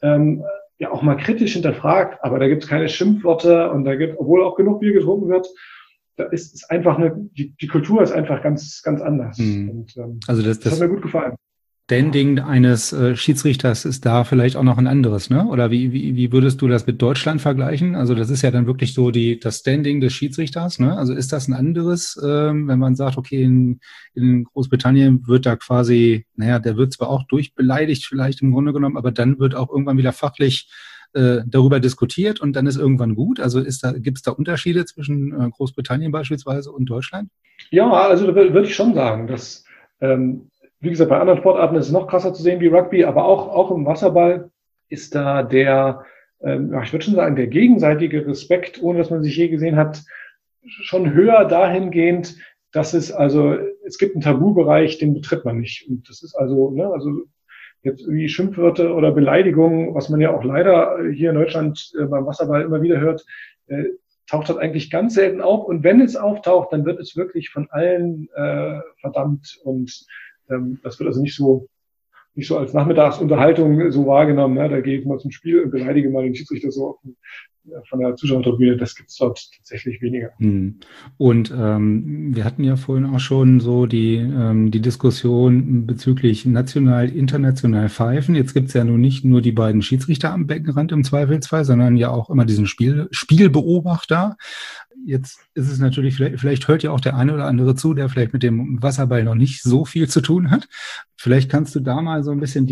ja auch mal kritisch hinterfragt, aber da gibt es keine Schimpfworte und da gibt, obwohl auch genug Bier getrunken wird, da ist einfach die Kultur ist einfach ganz, ganz anders. Und also das hat mir gut gefallen. Standing eines Schiedsrichters ist da vielleicht auch noch ein anderes, ne? Oder wie würdest du das mit Deutschland vergleichen? Also das ist ja dann wirklich so das Standing des Schiedsrichters, ne? Also ist das ein anderes, wenn man sagt, okay, in Großbritannien wird da quasi, der wird zwar auch durchbeleidigt vielleicht im Grunde genommen, aber dann wird auch irgendwann wieder fachlich darüber diskutiert und dann ist irgendwann gut. Also gibt es da Unterschiede zwischen Großbritannien beispielsweise und Deutschland? Ja, also da würde ich schon sagen, dass wie gesagt, bei anderen Sportarten ist es noch krasser zu sehen wie Rugby, aber auch im Wasserball ist da ich würde schon sagen, der gegenseitige Respekt, ohne dass man sich je gesehen hat, schon höher dahingehend, dass es gibt einen Tabubereich, den betritt man nicht. Und das ist also jetzt irgendwie Schimpfwörter oder Beleidigungen, was man ja auch leider hier in Deutschland beim Wasserball immer wieder hört, taucht das eigentlich ganz selten auf. Und wenn es auftaucht, dann wird es wirklich von allen verdammt und das wird also nicht so als Nachmittagsunterhaltung so wahrgenommen. Ne? Da gehe ich mal zum Spiel und beleidige mal den Schiedsrichter so von der Zuschauertribüne. Das gibt es dort tatsächlich weniger. Und wir hatten ja vorhin auch schon so die Diskussion bezüglich national, international Pfeifen. Jetzt gibt es ja nun nicht nur die beiden Schiedsrichter am Beckenrand im Zweifelsfall, sondern ja auch immer diesen Spielbeobachter. Jetzt ist es natürlich, vielleicht hört ja auch der eine oder andere zu, der vielleicht mit dem Wasserball noch nicht so viel zu tun hat. Vielleicht kannst du da mal so ein bisschen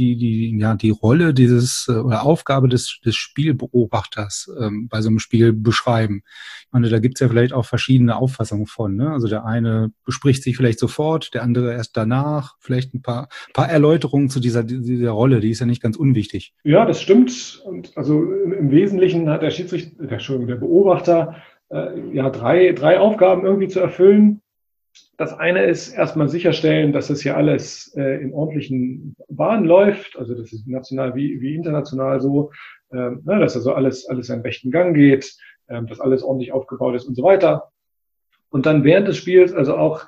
die Rolle oder Aufgabe des Spielbeobachters bei so einem Spiel beschreiben. Ich meine, da gibt's ja vielleicht auch verschiedene Auffassungen von, ne? Also der eine bespricht sich vielleicht sofort, der andere erst danach. Vielleicht ein paar Erläuterungen zu dieser Rolle, die ist ja nicht ganz unwichtig. Ja, das stimmt. Und also im Wesentlichen hat der Beobachter drei Aufgaben irgendwie zu erfüllen. Das eine ist erstmal sicherstellen, dass das hier alles in ordentlichen Bahnen läuft. Also das ist national wie international so, dass also alles seinen rechten Gang geht, dass alles ordentlich aufgebaut ist und so weiter. Und dann während des Spiels also auch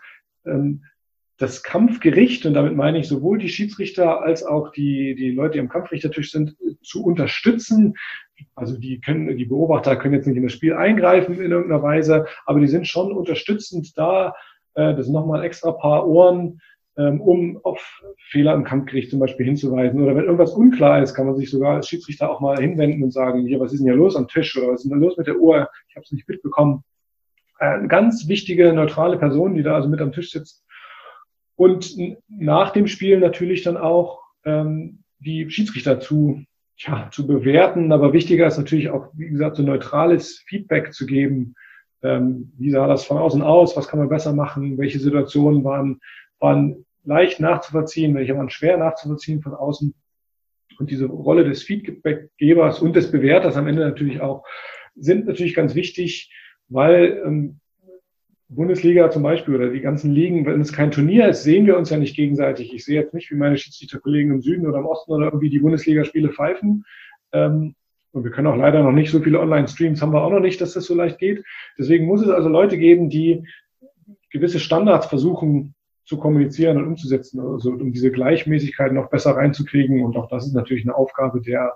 das Kampfgericht, und damit meine ich sowohl die Schiedsrichter als auch die Leute, die am Kampfrichtertisch sind, zu unterstützen. Also die Beobachter können jetzt nicht in das Spiel eingreifen in irgendeiner Weise, aber die sind schon unterstützend da. Das sind nochmal extra paar Ohren, um auf Fehler im Kampfgericht zum Beispiel hinzuweisen. Oder wenn irgendwas unklar ist, kann man sich sogar als Schiedsrichter auch mal hinwenden und sagen, hier, was ist denn hier los am Tisch? Oder was ist denn da los mit der Uhr? Ich habe es nicht mitbekommen. Eine ganz wichtige, neutrale Person, die da also mit am Tisch sitzt. Und nach dem Spiel natürlich dann auch die Schiedsrichter zu bewerten. Aber wichtiger ist natürlich auch, wie gesagt, so neutrales Feedback zu geben. Wie sah das von außen aus? Was kann man besser machen? Welche Situationen waren leicht nachzuvollziehen? Welche waren schwer nachzuvollziehen von außen? Und diese Rolle des Feedbackgebers und des Bewerters am Ende natürlich auch sind natürlich ganz wichtig, weil Bundesliga zum Beispiel oder die ganzen Ligen, wenn es kein Turnier ist, sehen wir uns ja nicht gegenseitig. Ich sehe jetzt nicht, wie meine Schiedsrichterkollegen im Süden oder im Osten oder irgendwie die Bundesligaspiele pfeifen. Und wir können auch leider noch nicht so viele Online-Streams, haben wir auch noch nicht, dass das so leicht geht. Deswegen muss es also Leute geben, die gewisse Standards versuchen zu kommunizieren und umzusetzen, also um diese Gleichmäßigkeit noch besser reinzukriegen. Und auch das ist natürlich eine Aufgabe der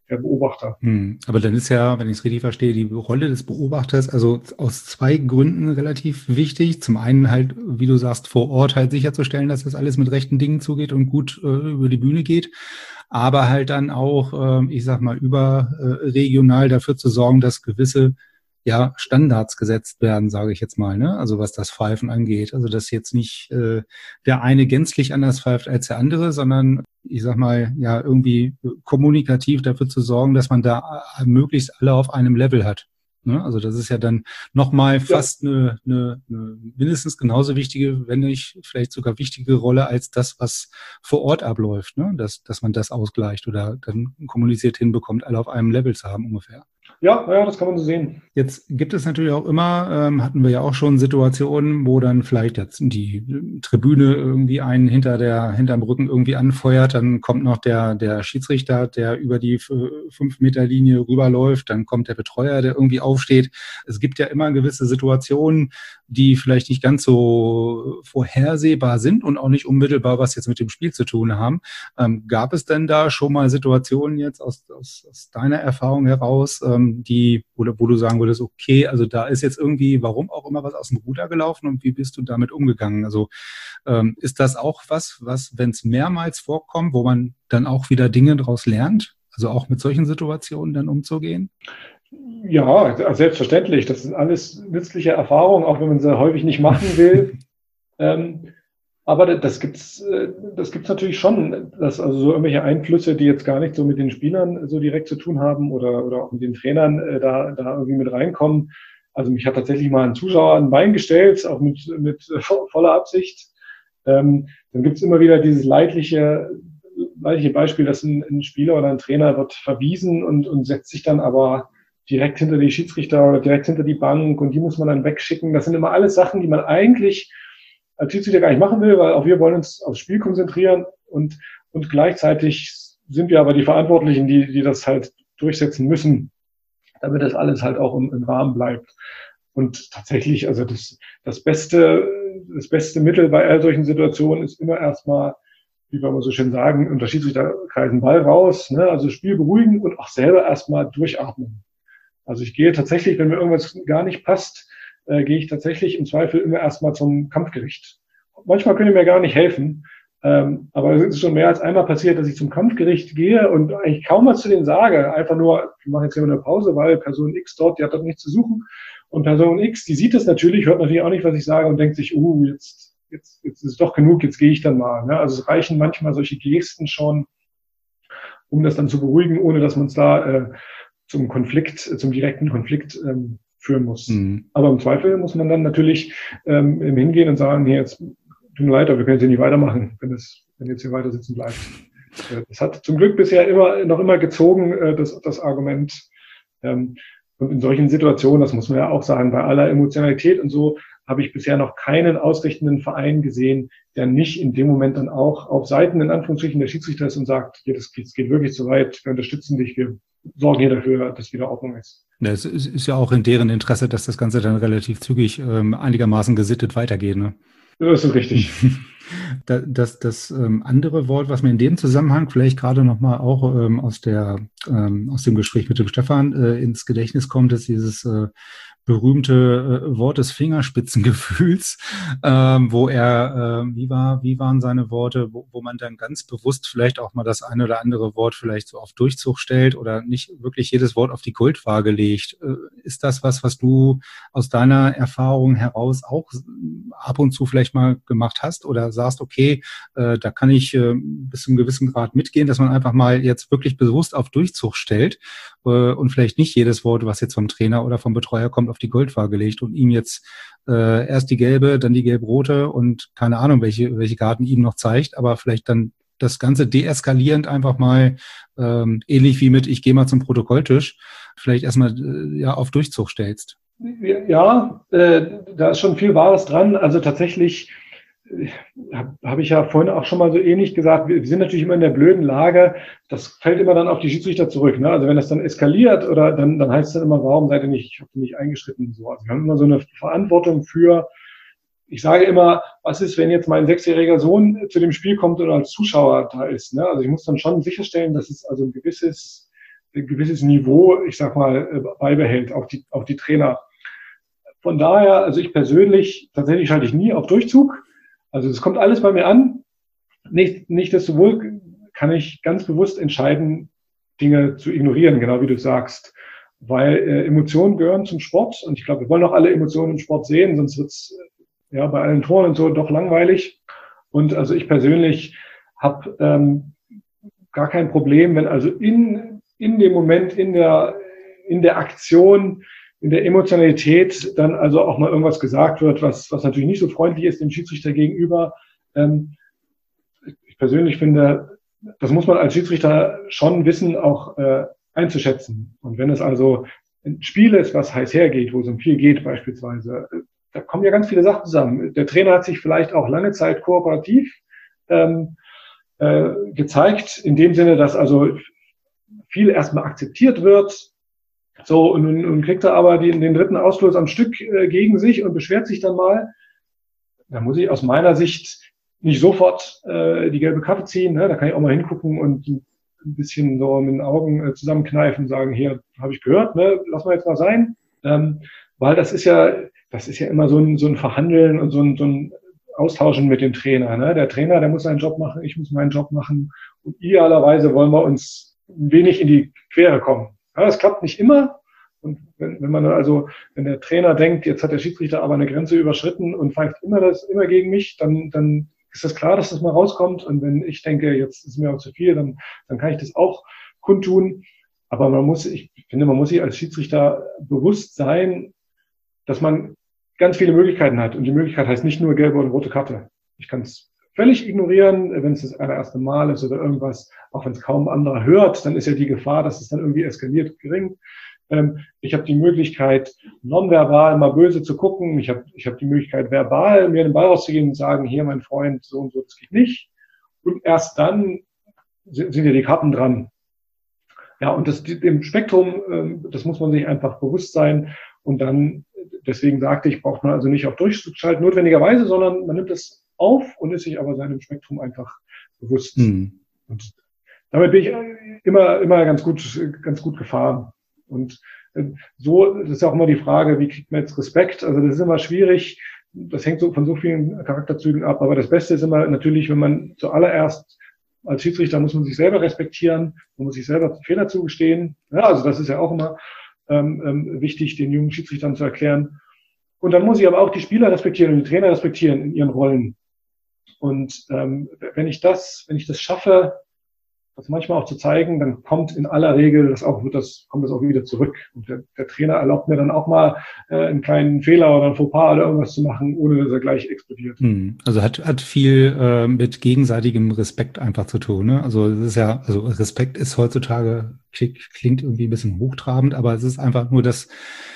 der Beobachter. Aber dann ist ja, wenn ich es richtig verstehe, die Rolle des Beobachters also aus zwei Gründen relativ wichtig. Zum einen halt, wie du sagst, vor Ort halt sicherzustellen, dass das alles mit rechten Dingen zugeht und gut über die Bühne geht. Aber halt dann auch, ich sag mal, überregional dafür zu sorgen, dass gewisse Standards gesetzt werden, sage ich jetzt mal, ne? Also was das Pfeifen angeht. Also dass jetzt nicht der eine gänzlich anders pfeift als der andere, sondern ich sag mal, irgendwie kommunikativ dafür zu sorgen, dass man da möglichst alle auf einem Level hat. Ne? Also das ist ja dann nochmal fast eine mindestens genauso wichtige, wenn nicht vielleicht sogar wichtige Rolle als das, was vor Ort abläuft, ne? Dass man das ausgleicht oder dann kommuniziert hinbekommt, alle auf einem Level zu haben ungefähr. Ja, das kann man so sehen. Jetzt gibt es natürlich auch immer, hatten wir ja auch schon Situationen, wo dann vielleicht jetzt die Tribüne irgendwie einen hinterm Rücken irgendwie anfeuert, dann kommt noch der Schiedsrichter, der über die 5-Meter-Linie rüberläuft, dann kommt der Betreuer, der irgendwie aufsteht. Es gibt ja immer gewisse Situationen, die vielleicht nicht ganz so vorhersehbar sind und auch nicht unmittelbar was jetzt mit dem Spiel zu tun haben. Gab es denn da schon mal Situationen jetzt aus deiner Erfahrung heraus, wo du sagen würdest, okay, also da ist jetzt irgendwie, warum auch immer, was aus dem Ruder gelaufen und wie bist du damit umgegangen? Also ist das auch was, wenn es mehrmals vorkommt, wo man dann auch wieder Dinge daraus lernt? Also auch mit solchen Situationen dann umzugehen? Ja, selbstverständlich. Das sind alles nützliche Erfahrungen, auch wenn man sie häufig nicht machen will. Aber das gibt's natürlich schon, dass also so irgendwelche Einflüsse, die jetzt gar nicht so mit den Spielern so direkt zu tun haben oder auch mit den Trainern da irgendwie mit reinkommen. Also mich hat tatsächlich mal ein Zuschauer ein Bein gestellt, auch mit voller Absicht. Dann gibt's immer wieder dieses leidliche Beispiel, dass ein Spieler oder ein Trainer wird verwiesen und setzt sich dann aber direkt hinter die Schiedsrichter oder direkt hinter die Bank und die muss man dann wegschicken. Das sind immer alles Sachen, die man eigentlich als Schiedsrichter gar nicht machen will, weil auch wir wollen uns aufs Spiel konzentrieren und gleichzeitig sind wir aber die Verantwortlichen, die das halt durchsetzen müssen, damit das alles halt auch im Rahmen bleibt. Und tatsächlich, also das beste Mittel bei all solchen Situationen ist immer erstmal, wie wir immer so schön sagen, unter Schiedsrichterkreisen Ball raus, ne? Also Spiel beruhigen und auch selber erstmal durchatmen. Also ich gehe tatsächlich, wenn mir irgendwas gar nicht passt, gehe ich tatsächlich im Zweifel immer erstmal zum Kampfgericht. Manchmal können die mir gar nicht helfen, aber es ist schon mehr als einmal passiert, dass ich zum Kampfgericht gehe und eigentlich kaum was zu denen sage. Einfach nur, wir machen jetzt hier eine Pause, weil Person X dort, die hat dort nichts zu suchen. Und Person X, die sieht das natürlich, hört natürlich auch nicht, was ich sage und denkt sich, jetzt ist es doch genug, jetzt gehe ich dann mal. Ne? Also es reichen manchmal solche Gesten schon, um das dann zu beruhigen, ohne dass man es da zum direkten Konflikt führen muss. Aber im Zweifel muss man dann natürlich hingehen und sagen, hier, jetzt tut mir leid, aber wir können jetzt hier nicht weitermachen, wenn jetzt hier weiter sitzen bleibt. Das hat zum Glück bisher noch immer gezogen, das Argument. Und in solchen Situationen, das muss man ja auch sagen, bei aller Emotionalität und so, habe ich bisher noch keinen ausrichtenden Verein gesehen, der nicht in dem Moment dann auch auf Seiten, in Anführungsstrichen, der Schiedsrichter ist und sagt, hier, das geht wirklich zu weit, wir unterstützen dich, wir sorgen hier dafür, dass wieder Ordnung ist. Ja, es ist ja auch in deren Interesse, dass das Ganze dann relativ zügig einigermaßen gesittet weitergeht, ne? Das ist richtig. Das andere Wort, was mir in dem Zusammenhang vielleicht gerade nochmal auch aus dem Gespräch mit dem Stefan ins Gedächtnis kommt, ist dieses berühmte Wort des Fingerspitzengefühls, wo er, wie waren seine Worte, wo man dann ganz bewusst vielleicht auch mal das eine oder andere Wort vielleicht so auf Durchzug stellt oder nicht wirklich jedes Wort auf die Goldwaage legt. Ist das was du aus deiner Erfahrung heraus auch ab und zu vielleicht mal gemacht hast oder sagst, okay, da kann ich bis zu einem gewissen Grad mitgehen, dass man einfach mal jetzt wirklich bewusst auf Durchzug stellt und vielleicht nicht jedes Wort, was jetzt vom Trainer oder vom Betreuer kommt, auf die Goldwaage legt und ihm jetzt erst die gelbe, dann die gelb-rote und keine Ahnung, welche Karten ihm noch zeigt, aber vielleicht dann das Ganze deeskalierend einfach mal ähnlich wie mit ich gehe mal zum Protokolltisch, vielleicht erstmal auf Durchzug stellst. Ja, da ist schon viel Wahres dran. Also tatsächlich habe ich ja vorhin auch schon mal so ähnlich gesagt, wir sind natürlich immer in der blöden Lage, das fällt immer dann auf die Schiedsrichter zurück. Ne? Also wenn das dann eskaliert oder dann heißt es dann immer, warum seid ihr nicht eingeschritten? So. Also wir haben immer so eine Verantwortung für, ich sage immer, was ist, wenn jetzt mein 6-jähriger Sohn zu dem Spiel kommt oder als Zuschauer da ist? Ne? Also ich muss dann schon sicherstellen, dass es also ein gewisses ein gewisses Niveau, ich sag mal, beibehält, auch die Trainer. Von daher, also ich persönlich, tatsächlich schalte ich nie auf Durchzug. Also es kommt alles bei mir an. Nichtsdestowohl kann ich ganz bewusst entscheiden, Dinge zu ignorieren, genau wie du sagst. Weil Emotionen gehören zum Sport und ich glaube, wir wollen auch alle Emotionen im Sport sehen, sonst wird's ja bei allen Toren und so doch langweilig. Und also ich persönlich habe gar kein Problem, wenn also in dem Moment, in der Aktion, in der Emotionalität dann also auch mal irgendwas gesagt wird, was natürlich nicht so freundlich ist dem Schiedsrichter gegenüber. Ich persönlich finde, das muss man als Schiedsrichter schon wissen, auch einzuschätzen. Und wenn es also ein Spiel ist, was heiß hergeht, wo es um viel geht beispielsweise, da kommen ja ganz viele Sachen zusammen. Der Trainer hat sich vielleicht auch lange Zeit kooperativ gezeigt, in dem Sinne, dass also viel erstmal akzeptiert wird. So, und nun kriegt er aber den dritten Ausstoß am Stück gegen sich und beschwert sich dann mal. Da muss ich aus meiner Sicht nicht sofort die gelbe Karte ziehen. Ne? Da kann ich auch mal hingucken und ein bisschen so mit den Augen zusammenkneifen und sagen, hier, habe ich gehört, ne? Lass mal jetzt mal sein. Weil das ist ja immer so ein Verhandeln und so ein Austauschen mit dem Trainer. Ne? Der Trainer, der muss seinen Job machen, ich muss meinen Job machen. Und idealerweise wollen wir uns ein wenig in die Quere kommen. Ja, das klappt nicht immer. Und wenn der Trainer denkt, jetzt hat der Schiedsrichter aber eine Grenze überschritten und pfeift immer gegen mich, dann ist das klar, dass das mal rauskommt. Und wenn ich denke, jetzt ist mir auch zu viel, dann kann ich das auch kundtun. Aber ich finde, man muss sich als Schiedsrichter bewusst sein, dass man ganz viele Möglichkeiten hat. Und die Möglichkeit heißt nicht nur gelbe oder rote Karte. Ich kann es völlig ignorieren, wenn es das allererste Mal ist oder irgendwas, auch wenn es kaum anderer hört, dann ist ja die Gefahr, dass es dann irgendwie eskaliert, gering. Ich habe die Möglichkeit, nonverbal mal böse zu gucken. Ich hab die Möglichkeit, verbal mir den Ball rauszugeben und sagen, hier, mein Freund, so und so, das geht nicht. Und erst dann sind ja die Karten dran. Ja, und im Spektrum, das muss man sich einfach bewusst sein. Und dann, deswegen sagte ich, braucht man also nicht auf Durchzug schalten notwendigerweise, sondern man nimmt es auf und ist sich aber seinem Spektrum einfach bewusst. Und damit bin ich immer ganz gut gefahren. Und so, das ist auch immer die Frage, wie kriegt man jetzt Respekt? Also das ist immer schwierig. Das hängt von so vielen Charakterzügen ab. Aber das Beste ist immer natürlich, wenn man zuallererst als Schiedsrichter muss man sich selber respektieren, man muss sich selber Fehler zugestehen. Ja, also das ist ja auch immer wichtig, den jungen Schiedsrichtern zu erklären. Und dann muss ich aber auch die Spieler respektieren und die Trainer respektieren in ihren Rollen. Und wenn ich das schaffe, das manchmal auch zu zeigen, dann kommt in aller Regel kommt das auch wieder zurück. Und der Trainer erlaubt mir dann auch mal einen kleinen Fehler oder ein Fauxpas oder irgendwas zu machen, ohne dass er gleich explodiert. Also hat viel mit gegenseitigem Respekt einfach zu tun. Ne? Also Respekt ist heutzutage, klingt irgendwie ein bisschen hochtrabend, aber es ist einfach nur das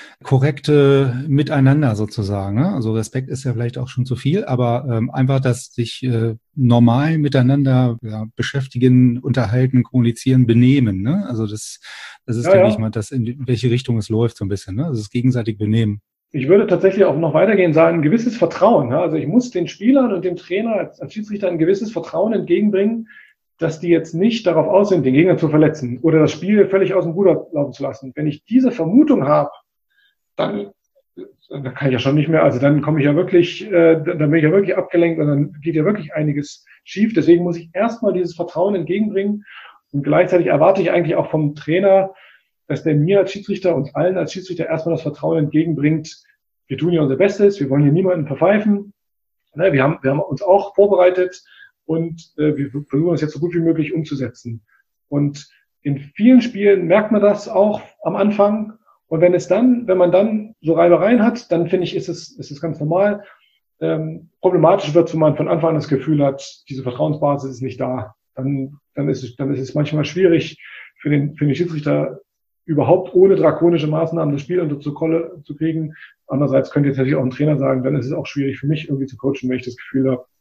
korrekte Miteinander sozusagen. Ne? Also Respekt ist ja vielleicht auch schon zu viel, aber einfach das sich normal miteinander beschäftigen, unterhalten, kommunizieren, benehmen. Ne? Also das ist, denke ich mal, das in welche Richtung es läuft so ein bisschen. Ne? Also das gegenseitig benehmen. Ich würde tatsächlich auch noch weitergehen sagen, ein gewisses Vertrauen. Ne? Also ich muss den Spielern und dem Trainer als Schiedsrichter ein gewisses Vertrauen entgegenbringen, dass die jetzt nicht darauf aus sind, den Gegner zu verletzen oder das Spiel völlig aus dem Ruder laufen zu lassen. Wenn ich diese Vermutung habe, dann kann ich ja schon nicht mehr, also dann komme ich ja wirklich, dann bin ich ja wirklich abgelenkt und dann geht ja wirklich einiges schief. Deswegen muss ich erstmal dieses Vertrauen entgegenbringen und gleichzeitig erwarte ich eigentlich auch vom Trainer, dass der mir als Schiedsrichter und allen als Schiedsrichter erstmal das Vertrauen entgegenbringt. Wir tun ja unser Bestes, wir wollen hier niemanden verpfeifen. Wir haben uns auch vorbereitet und wir versuchen es jetzt so gut wie möglich umzusetzen. Und in vielen Spielen merkt man das auch am Anfang. Und wenn man dann so Reibereien hat, dann finde ich, ist es ganz normal. Problematisch wird, wenn man von Anfang an das Gefühl hat, diese Vertrauensbasis ist nicht da. Dann ist es manchmal schwierig für den Schiedsrichter überhaupt ohne drakonische Maßnahmen das Spiel unter Kontrolle zu kriegen. Andererseits könnte jetzt natürlich auch ein Trainer sagen, dann ist es auch schwierig für mich irgendwie zu coachen, wenn ich das Gefühl habe,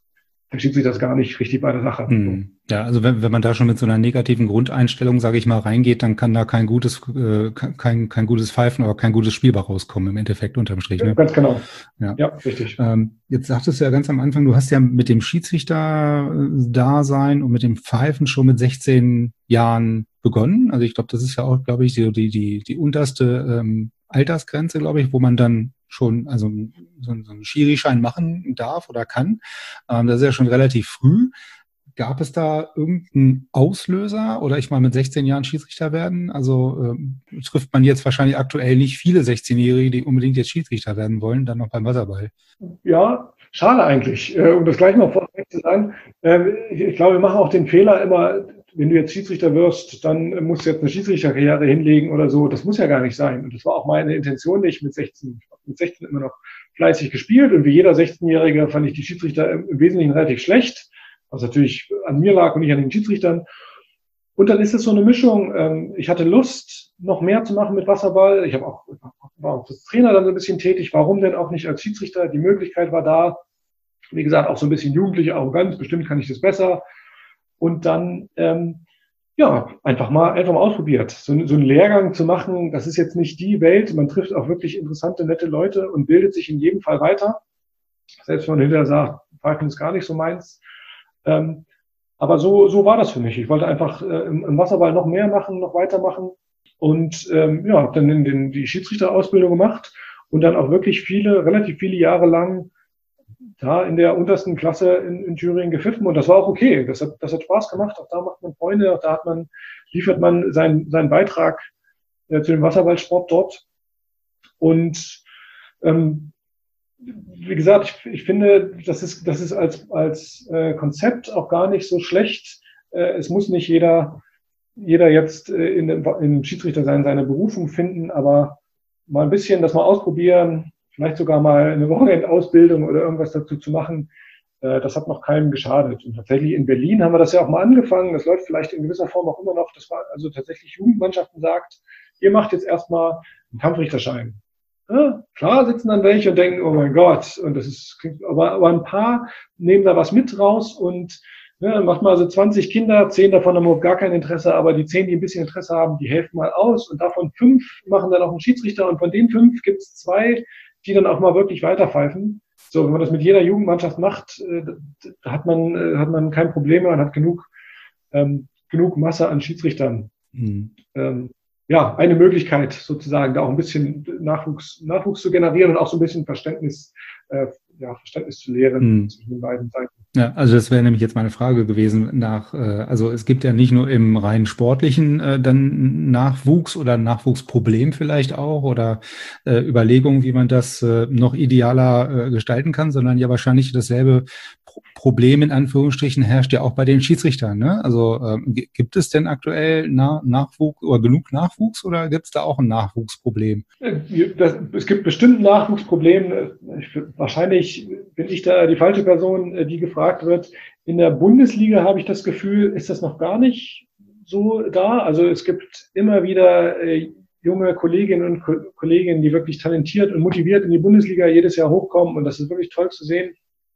der Schiedsrichter ist gar nicht richtig bei der Sache. Ja, also wenn man da schon mit so einer negativen Grundeinstellung, sage ich mal, reingeht, dann kann da kein gutes Pfeifen oder kein gutes Spiel bei rauskommen, im Endeffekt unterm Strich. Ne? Ganz genau. Ja, richtig. Jetzt sagtest du ja ganz am Anfang, du hast ja mit dem Schiedsrichter-Dasein und mit dem Pfeifen schon mit 16 Jahren begonnen. Also ich glaube, das ist ja auch, glaube ich, die unterste Altersgrenze, glaube ich, wo man dann schon so einen Schiri-Schein machen darf oder kann. Das ist ja schon relativ früh. Gab es da irgendeinen Auslöser oder ich mal mit 16 Jahren Schiedsrichter werden? Also trifft man jetzt wahrscheinlich aktuell nicht viele 16-Jährige, die unbedingt jetzt Schiedsrichter werden wollen, dann noch beim Wasserball. Ja, schade eigentlich, um das gleich mal vorweg zu sagen. Ich glaube, wir machen auch den Fehler immer, wenn du jetzt Schiedsrichter wirst, dann musst du jetzt eine Schiedsrichterkarriere hinlegen oder so. Das muss ja gar nicht sein. Und das war auch meine Intention nicht mit 16. Mit 16 immer noch fleißig gespielt. Und wie jeder 16-Jährige fand ich die Schiedsrichter im Wesentlichen relativ schlecht, was natürlich an mir lag und nicht an den Schiedsrichtern. Und dann ist es so eine Mischung. Ich hatte Lust, noch mehr zu machen mit Wasserball. Ich war auch als Trainer dann so ein bisschen tätig. Warum denn auch nicht als Schiedsrichter? Die Möglichkeit war da. Wie gesagt, auch so ein bisschen jugendliche Arroganz. Bestimmt kann ich das besser. Und dann, einfach mal ausprobiert. So einen Lehrgang zu machen, das ist jetzt nicht die Welt. Man trifft auch wirklich interessante, nette Leute und bildet sich in jedem Fall weiter. Selbst wenn man hinterher sagt, Pfeifen ist gar nicht so meins. Aber so war das für mich. Ich wollte einfach im Wasserball noch mehr machen, noch weitermachen und habe dann die Schiedsrichterausbildung gemacht und dann auch wirklich relativ viele Jahre lang da in der untersten Klasse in Thüringen gepfiffen und das war auch okay. Das hat Spaß gemacht. Auch da macht man Freunde, auch da liefert man seinen Beitrag zu dem Wasserballsport dort. Und wie gesagt, ich finde, das ist als Konzept auch gar nicht so schlecht. Es muss nicht jeder jetzt im Schiedsrichter sein, seine Berufung finden, aber mal ein bisschen das mal ausprobieren, vielleicht sogar mal eine Wochenendausbildung oder irgendwas dazu zu machen, das hat noch keinem geschadet. Und tatsächlich in Berlin haben wir das ja auch mal angefangen. Das läuft vielleicht in gewisser Form auch immer noch. Das war also tatsächlich Jugendmannschaften sagt, ihr macht jetzt erstmal einen Kampfrichterschein. Ja, klar sitzen dann welche und denken, oh mein Gott, und aber ein paar nehmen da was mit raus und macht mal so 20 Kinder, 10 davon haben überhaupt gar kein Interesse, aber die 10, die ein bisschen Interesse haben, die helfen mal aus und davon 5 machen dann auch einen Schiedsrichter und von den 5 gibt es 2, die dann auch mal wirklich weiterpfeifen. So, wenn man das mit jeder Jugendmannschaft macht, hat man kein Problem mehr und hat genug Masse an Schiedsrichtern. Eine Möglichkeit sozusagen, da auch ein bisschen Nachwuchs zu generieren und auch so ein bisschen Verständnis zu lehren zwischen den beiden Seiten. Ja, also das wäre nämlich jetzt meine Frage gewesen also es gibt ja nicht nur im rein sportlichen dann Nachwuchs oder Nachwuchsproblem vielleicht auch oder Überlegungen, wie man das noch idealer gestalten kann, sondern ja wahrscheinlich dasselbe Problem in Anführungsstrichen herrscht ja auch bei den Schiedsrichtern. Ne? Also gibt es denn aktuell Nachwuchs oder genug Nachwuchs oder gibt es da auch ein Nachwuchsproblem? Es gibt bestimmt ein Nachwuchsproblem. Wahrscheinlich bin ich da die falsche Person, die gefragt wird. In der Bundesliga habe ich das Gefühl, ist das noch gar nicht so da. Also es gibt immer wieder junge Kolleginnen und Kollegen, die wirklich talentiert und motiviert in die Bundesliga jedes Jahr hochkommen und das ist wirklich toll zu sehen.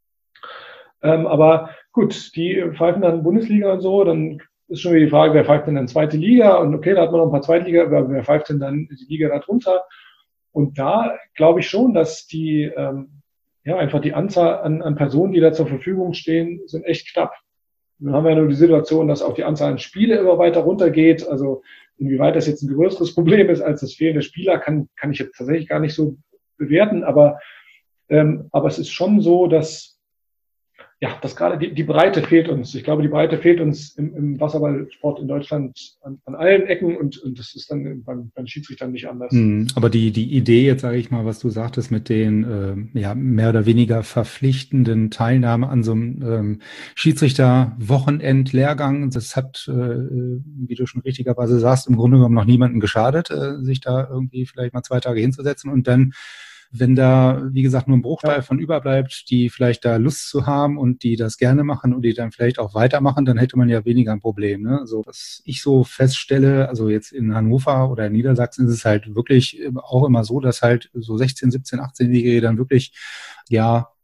Aber gut, die pfeifen dann Bundesliga und so, dann ist schon wieder die Frage, wer pfeift denn dann zweite Liga? Und okay, da hat man noch ein paar Zweitliga, aber wer pfeift denn dann die Liga darunter? Und da glaube ich schon, dass einfach die Anzahl an Personen, die da zur Verfügung stehen, sind echt knapp. Dann haben wir ja nur die Situation, dass auch die Anzahl an Spiele immer weiter runtergeht. Also inwieweit das jetzt ein größeres Problem ist als das fehlende Spieler, kann ich jetzt tatsächlich gar nicht so bewerten. Aber es ist schon so, dass gerade die Breite fehlt uns. Ich glaube, die Breite fehlt uns im Wasserballsport in Deutschland an allen Ecken und das ist dann beim Schiedsrichtern nicht anders. Aber die Idee jetzt, sage ich mal, was du sagtest mit den mehr oder weniger verpflichtenden Teilnahme an so einem Schiedsrichter-Wochenend-Lehrgang, das hat, wie du schon richtigerweise sagst, im Grunde genommen noch niemandem geschadet, sich da irgendwie vielleicht mal 2 Tage hinzusetzen und dann, wenn da, wie gesagt, nur ein Bruchteil von überbleibt, die vielleicht da Lust zu haben und die das gerne machen und die dann vielleicht auch weitermachen, dann hätte man ja weniger ein Problem. Ne? Also was ich so feststelle, also jetzt in Hannover oder in Niedersachsen ist es halt wirklich auch immer so, dass halt so 16, 17, 18-Jährige dann wirklich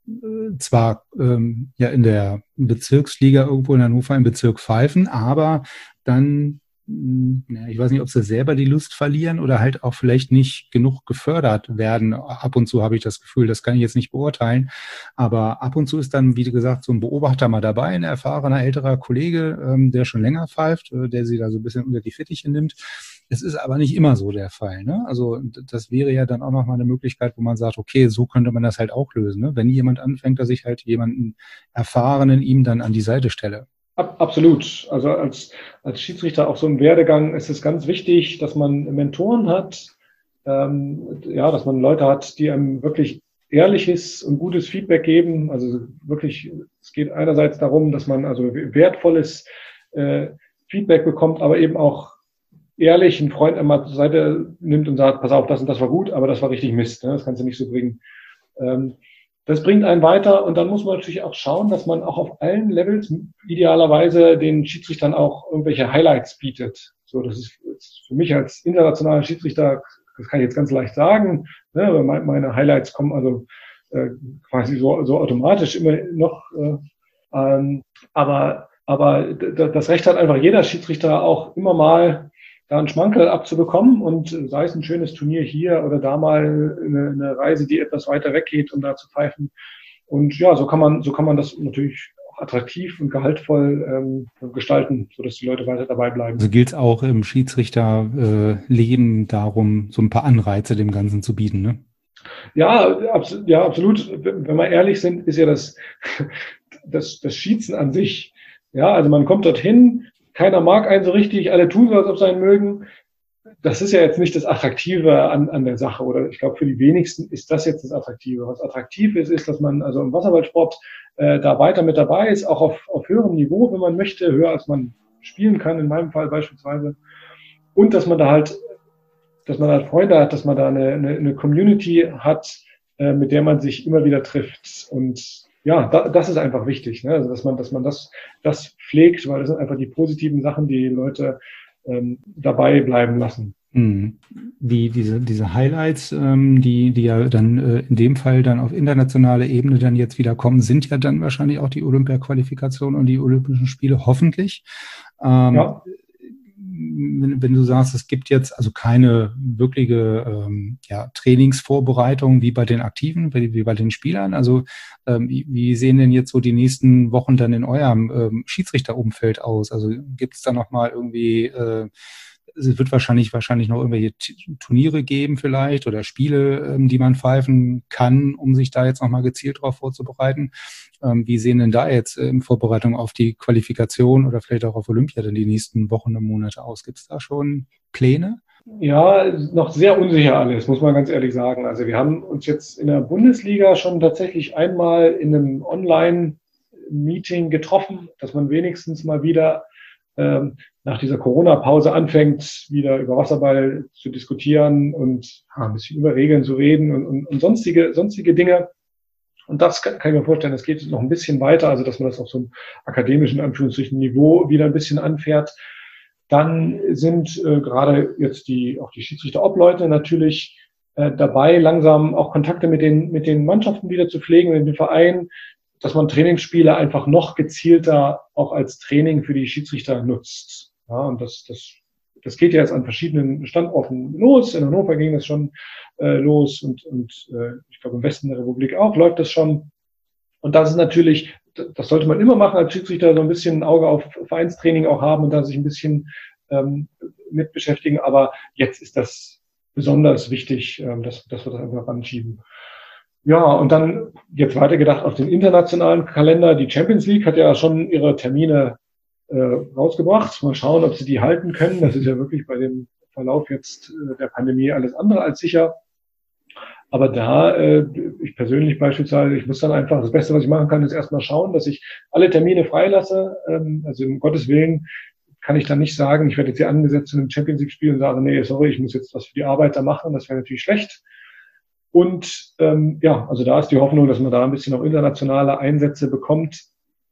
zwar ja in der Bezirksliga irgendwo in Hannover im Bezirk pfeifen, aber dann, ja, ich weiß nicht, ob sie selber die Lust verlieren oder halt auch vielleicht nicht genug gefördert werden. Ab und zu habe ich das Gefühl, das kann ich jetzt nicht beurteilen, aber ab und zu ist dann, wie gesagt, so ein Beobachter mal dabei, ein erfahrener älterer Kollege, der schon länger pfeift, der sie da so ein bisschen unter die Fittiche nimmt. Es ist aber nicht immer so der Fall, ne? Also das wäre ja dann auch nochmal eine Möglichkeit, wo man sagt, okay, so könnte man das halt auch lösen, ne? Wenn jemand anfängt, dass ich halt jemanden Erfahrenen ihm dann an die Seite stelle. Absolut. Also als Schiedsrichter auf so einem Werdegang ist es ganz wichtig, dass man Mentoren hat, ja, dass man Leute hat, die einem wirklich ehrliches und gutes Feedback geben. Also wirklich, es geht einerseits darum, dass man also wertvolles Feedback bekommt, aber eben auch ehrlich einen Freund einmal zur Seite nimmt und sagt, pass auf, das und das war gut, aber das war richtig Mist. Ne? Das kannst du nicht so bringen. Das bringt einen weiter und dann muss man natürlich auch schauen, dass man auch auf allen Levels idealerweise den Schiedsrichtern auch irgendwelche Highlights bietet. So, das ist für mich als internationaler Schiedsrichter, das kann ich jetzt ganz leicht sagen, ne? Meine Highlights kommen also quasi so automatisch immer noch. Aber das Recht hat einfach jeder Schiedsrichter auch immer mal da einen Schmankerl abzubekommen und sei es ein schönes Turnier hier oder da mal eine Reise, die etwas weiter weg geht, um da zu pfeifen. Und ja, so kann man das natürlich auch attraktiv und gehaltvoll gestalten, sodass die Leute weiter dabei bleiben. Also gilt es auch im Schiedsrichterleben darum, so ein paar Anreize dem Ganzen zu bieten, ne? Ja, absolut. Wenn wir ehrlich sind, ist ja das Schießen an sich. Ja, also man kommt dorthin, keiner mag einen so richtig, alle tun so, als ob sie einen mögen. Das ist ja jetzt nicht das Attraktive an der Sache, oder ich glaube, für die wenigsten ist das jetzt das Attraktive. Was attraktiv ist, dass man also im Wasserballsport da weiter mit dabei ist, auch auf höherem Niveau, wenn man möchte, höher als man spielen kann, in meinem Fall beispielsweise. Und dass man da halt Freunde hat, dass man da eine Community hat, mit der man sich immer wieder trifft. Und ja, das ist einfach wichtig, ne? Also dass man das pflegt, weil das sind einfach die positiven Sachen, die Leute dabei bleiben lassen. Diese Highlights, die ja dann in dem Fall dann auf internationaler Ebene dann jetzt wieder kommen, sind ja dann wahrscheinlich auch die Olympia-Qualifikation und die Olympischen Spiele, hoffentlich. Ja. Wenn du sagst, es gibt jetzt also keine wirkliche Trainingsvorbereitung wie bei den Aktiven, wie bei den Spielern. Also wie sehen denn jetzt so die nächsten Wochen dann in eurem Schiedsrichterumfeld aus? Also gibt es da nochmal irgendwie, es wird wahrscheinlich noch irgendwelche Turniere geben vielleicht oder Spiele, die man pfeifen kann, um sich da jetzt nochmal gezielt drauf vorzubereiten. Wie sehen denn da jetzt in Vorbereitung auf die Qualifikation oder vielleicht auch auf Olympia denn die nächsten Wochen und Monate aus? Gibt es da schon Pläne? Ja, noch sehr unsicher alles, muss man ganz ehrlich sagen. Also wir haben uns jetzt in der Bundesliga schon tatsächlich einmal in einem Online-Meeting getroffen, dass man wenigstens mal wieder nach dieser Corona-Pause anfängt, wieder über Wasserball zu diskutieren und ein bisschen über Regeln zu reden und sonstige Dinge. Und das kann ich mir vorstellen, das geht noch ein bisschen weiter, also dass man das auf so einem akademischen Anführungsstrichen Niveau wieder ein bisschen anfährt. Dann sind gerade jetzt auch die Schiedsrichter-Obleute natürlich dabei, langsam auch Kontakte mit den Mannschaften wieder zu pflegen, mit den Vereinen, dass man Trainingsspiele einfach noch gezielter auch als Training für die Schiedsrichter nutzt. Ja, und das geht ja jetzt an verschiedenen Standorten los. In Hannover ging das schon los und ich glaube im Westen der Republik auch läuft das schon. Und das ist natürlich, das sollte man immer machen als Schiedsrichter, so ein bisschen ein Auge auf Vereinstraining auch haben und da sich ein bisschen mit beschäftigen. Aber jetzt ist das besonders wichtig, dass wir das einfach ranschieben. Ja, und dann jetzt weitergedacht auf den internationalen Kalender. Die Champions League hat ja schon ihre Termine rausgebracht. Mal schauen, ob sie die halten können. Das ist ja wirklich bei dem Verlauf jetzt der Pandemie alles andere als sicher. Aber da, ich persönlich beispielsweise, ich muss dann einfach, das Beste, was ich machen kann, ist erstmal schauen, dass ich alle Termine freilasse. Also um Gottes Willen kann ich dann nicht sagen, ich werde jetzt hier angesetzt zu einem Champions League-Spiel und sage, nee, sorry, ich muss jetzt was für die Arbeiter machen. Das wäre natürlich schlecht. Und also da ist die Hoffnung, dass man da ein bisschen auch internationale Einsätze bekommt.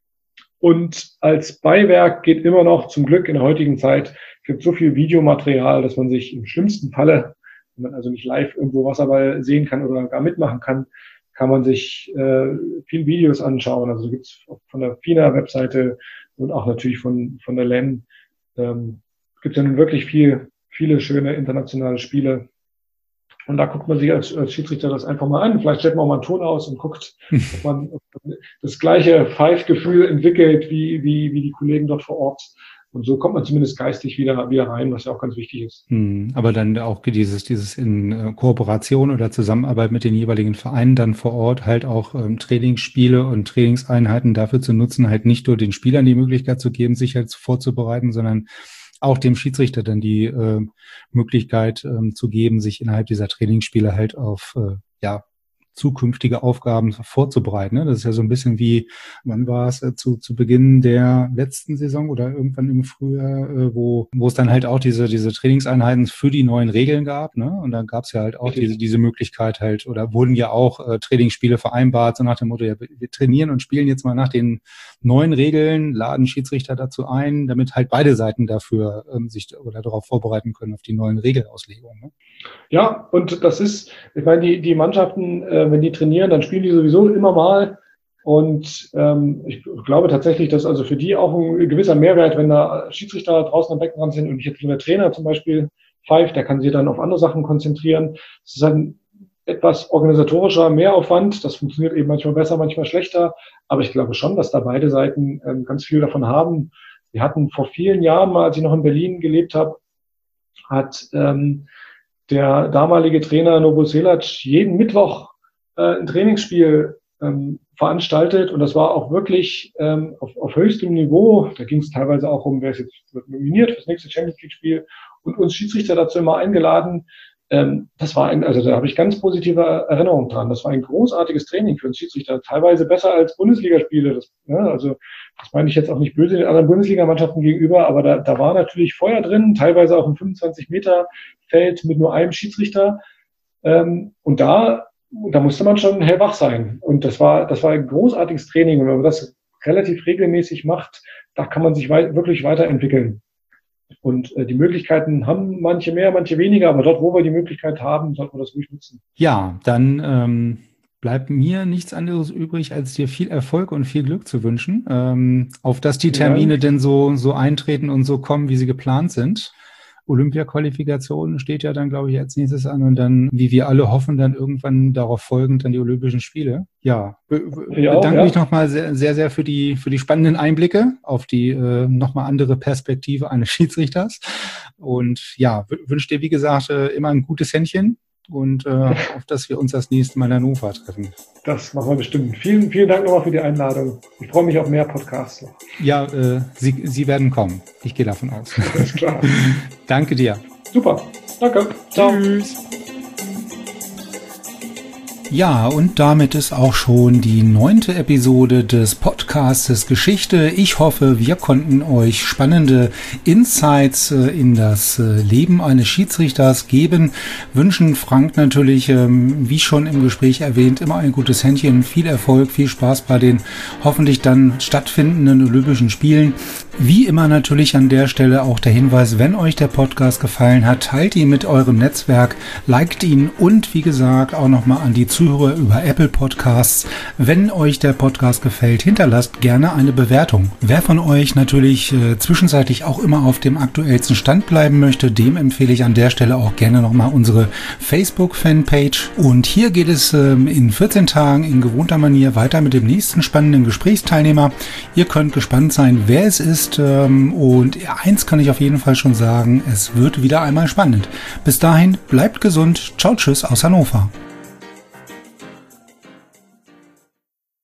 Und als Beiwerk geht immer noch, zum Glück in der heutigen Zeit, gibt so viel Videomaterial, dass man sich im schlimmsten Falle, wenn man also nicht live irgendwo Wasserball sehen kann oder gar mitmachen kann kann man sich viele Videos anschauen. Also gibt es von der FINA-Webseite und auch natürlich von der LEN gibt es ja nun wirklich viele schöne internationale Spiele. Und da guckt man sich als Schiedsrichter das einfach mal an. Vielleicht stellt man auch mal einen Ton aus und guckt, ob man das gleiche Pfeifgefühl entwickelt wie die Kollegen dort vor Ort. Und so kommt man zumindest geistig wieder rein, was ja auch ganz wichtig ist. Aber dann auch dieses in Kooperation oder Zusammenarbeit mit den jeweiligen Vereinen dann vor Ort halt auch Trainingsspiele und Trainingseinheiten dafür zu nutzen, halt nicht nur den Spielern die Möglichkeit zu geben, sich halt vorzubereiten, sondern auch dem Schiedsrichter dann die Möglichkeit zu geben, sich innerhalb dieser Trainingsspiele halt auf zukünftige Aufgaben vorzubereiten. Ne? Das ist ja so ein bisschen wie, wann war es zu Beginn der letzten Saison oder irgendwann im Frühjahr, wo es dann halt auch diese Trainingseinheiten für die neuen Regeln gab. Ne? Und dann gab es ja halt auch diese Möglichkeit halt, oder wurden ja auch Trainingsspiele vereinbart, so nach dem Motto, ja, wir trainieren und spielen jetzt mal nach den neuen Regeln, laden Schiedsrichter dazu ein, damit halt beide Seiten dafür sich oder darauf vorbereiten können, auf die neuen Regelauslegungen. Ne? Ja, und das ist, ich meine, die Mannschaften, wenn die trainieren, dann spielen die sowieso immer mal. Und ich glaube tatsächlich, dass also für die auch ein gewisser Mehrwert, wenn da Schiedsrichter draußen am Beckenrand sind und nicht jetzt nur der Trainer zum Beispiel pfeift, der kann sich dann auf andere Sachen konzentrieren. Es ist ein etwas organisatorischer Mehraufwand. Das funktioniert eben manchmal besser, manchmal schlechter. Aber ich glaube schon, dass da beide Seiten ganz viel davon haben. Wir hatten vor vielen Jahren mal, als ich noch in Berlin gelebt habe, hat der damalige Trainer Novo Selac jeden Mittwoch ein Trainingsspiel veranstaltet, und das war auch wirklich auf höchstem Niveau. Da ging es teilweise auch um, wer ist jetzt nominiert für das nächste Champions League Spiel, und uns Schiedsrichter dazu immer eingeladen. Das war also da habe ich ganz positive Erinnerungen dran. Das war ein großartiges Training für uns Schiedsrichter, teilweise besser als Bundesligaspiele. Also das meine ich jetzt auch nicht böse den anderen Bundesligamannschaften gegenüber, aber da war natürlich Feuer drin, teilweise auch ein 25-Meter-Feld mit nur einem Schiedsrichter. Und da musste man schon hellwach sein. Und das war ein großartiges Training. Und wenn man das relativ regelmäßig macht, da kann man sich wirklich weiterentwickeln. Und die Möglichkeiten haben manche mehr, manche weniger, aber dort, wo wir die Möglichkeit haben, sollten wir das ruhig nutzen. Ja, dann bleibt mir nichts anderes übrig, als dir viel Erfolg und viel Glück zu wünschen, auf dass die Termine denn so eintreten und so kommen, wie sie geplant sind. Olympia-Qualifikation steht ja dann, glaube ich, als nächstes an, und dann, wie wir alle hoffen, dann irgendwann darauf folgend dann die Olympischen Spiele. Ja, bedanke mich nochmal sehr, sehr, sehr für die spannenden Einblicke auf die nochmal andere Perspektive eines Schiedsrichters. Und ja, wünsche dir, wie gesagt, immer ein gutes Händchen und auf dass wir uns das nächste Mal in Hannover treffen. Das machen wir bestimmt. Vielen, vielen Dank nochmal für die Einladung. Ich freue mich auf mehr Podcasts noch. Ja, Sie werden kommen. Ich gehe davon aus. Alles klar. Danke dir. Super. Danke. Ciao. Tschüss. Ja, und damit ist auch schon die 9. Episode des Podcastes Geschichte. Ich hoffe, wir konnten euch spannende Insights in das Leben eines Schiedsrichters geben. Wünschen Frank natürlich, wie schon im Gespräch erwähnt, immer ein gutes Händchen, viel Erfolg, viel Spaß bei den hoffentlich dann stattfindenden Olympischen Spielen. Wie immer natürlich an der Stelle auch der Hinweis, wenn euch der Podcast gefallen hat, teilt ihn mit eurem Netzwerk, liked ihn, und wie gesagt auch nochmal an die Zuhörer über Apple Podcasts. Wenn euch der Podcast gefällt, hinterlasst gerne eine Bewertung. Wer von euch natürlich zwischenzeitlich auch immer auf dem aktuellsten Stand bleiben möchte, dem empfehle ich an der Stelle auch gerne nochmal unsere Facebook-Fanpage. Und hier geht es in 14 Tagen in gewohnter Manier weiter mit dem nächsten spannenden Gesprächsteilnehmer. Ihr könnt gespannt sein, wer es ist. Und eins kann ich auf jeden Fall schon sagen, es wird wieder einmal spannend. Bis dahin, bleibt gesund. Ciao, tschüss aus Hannover.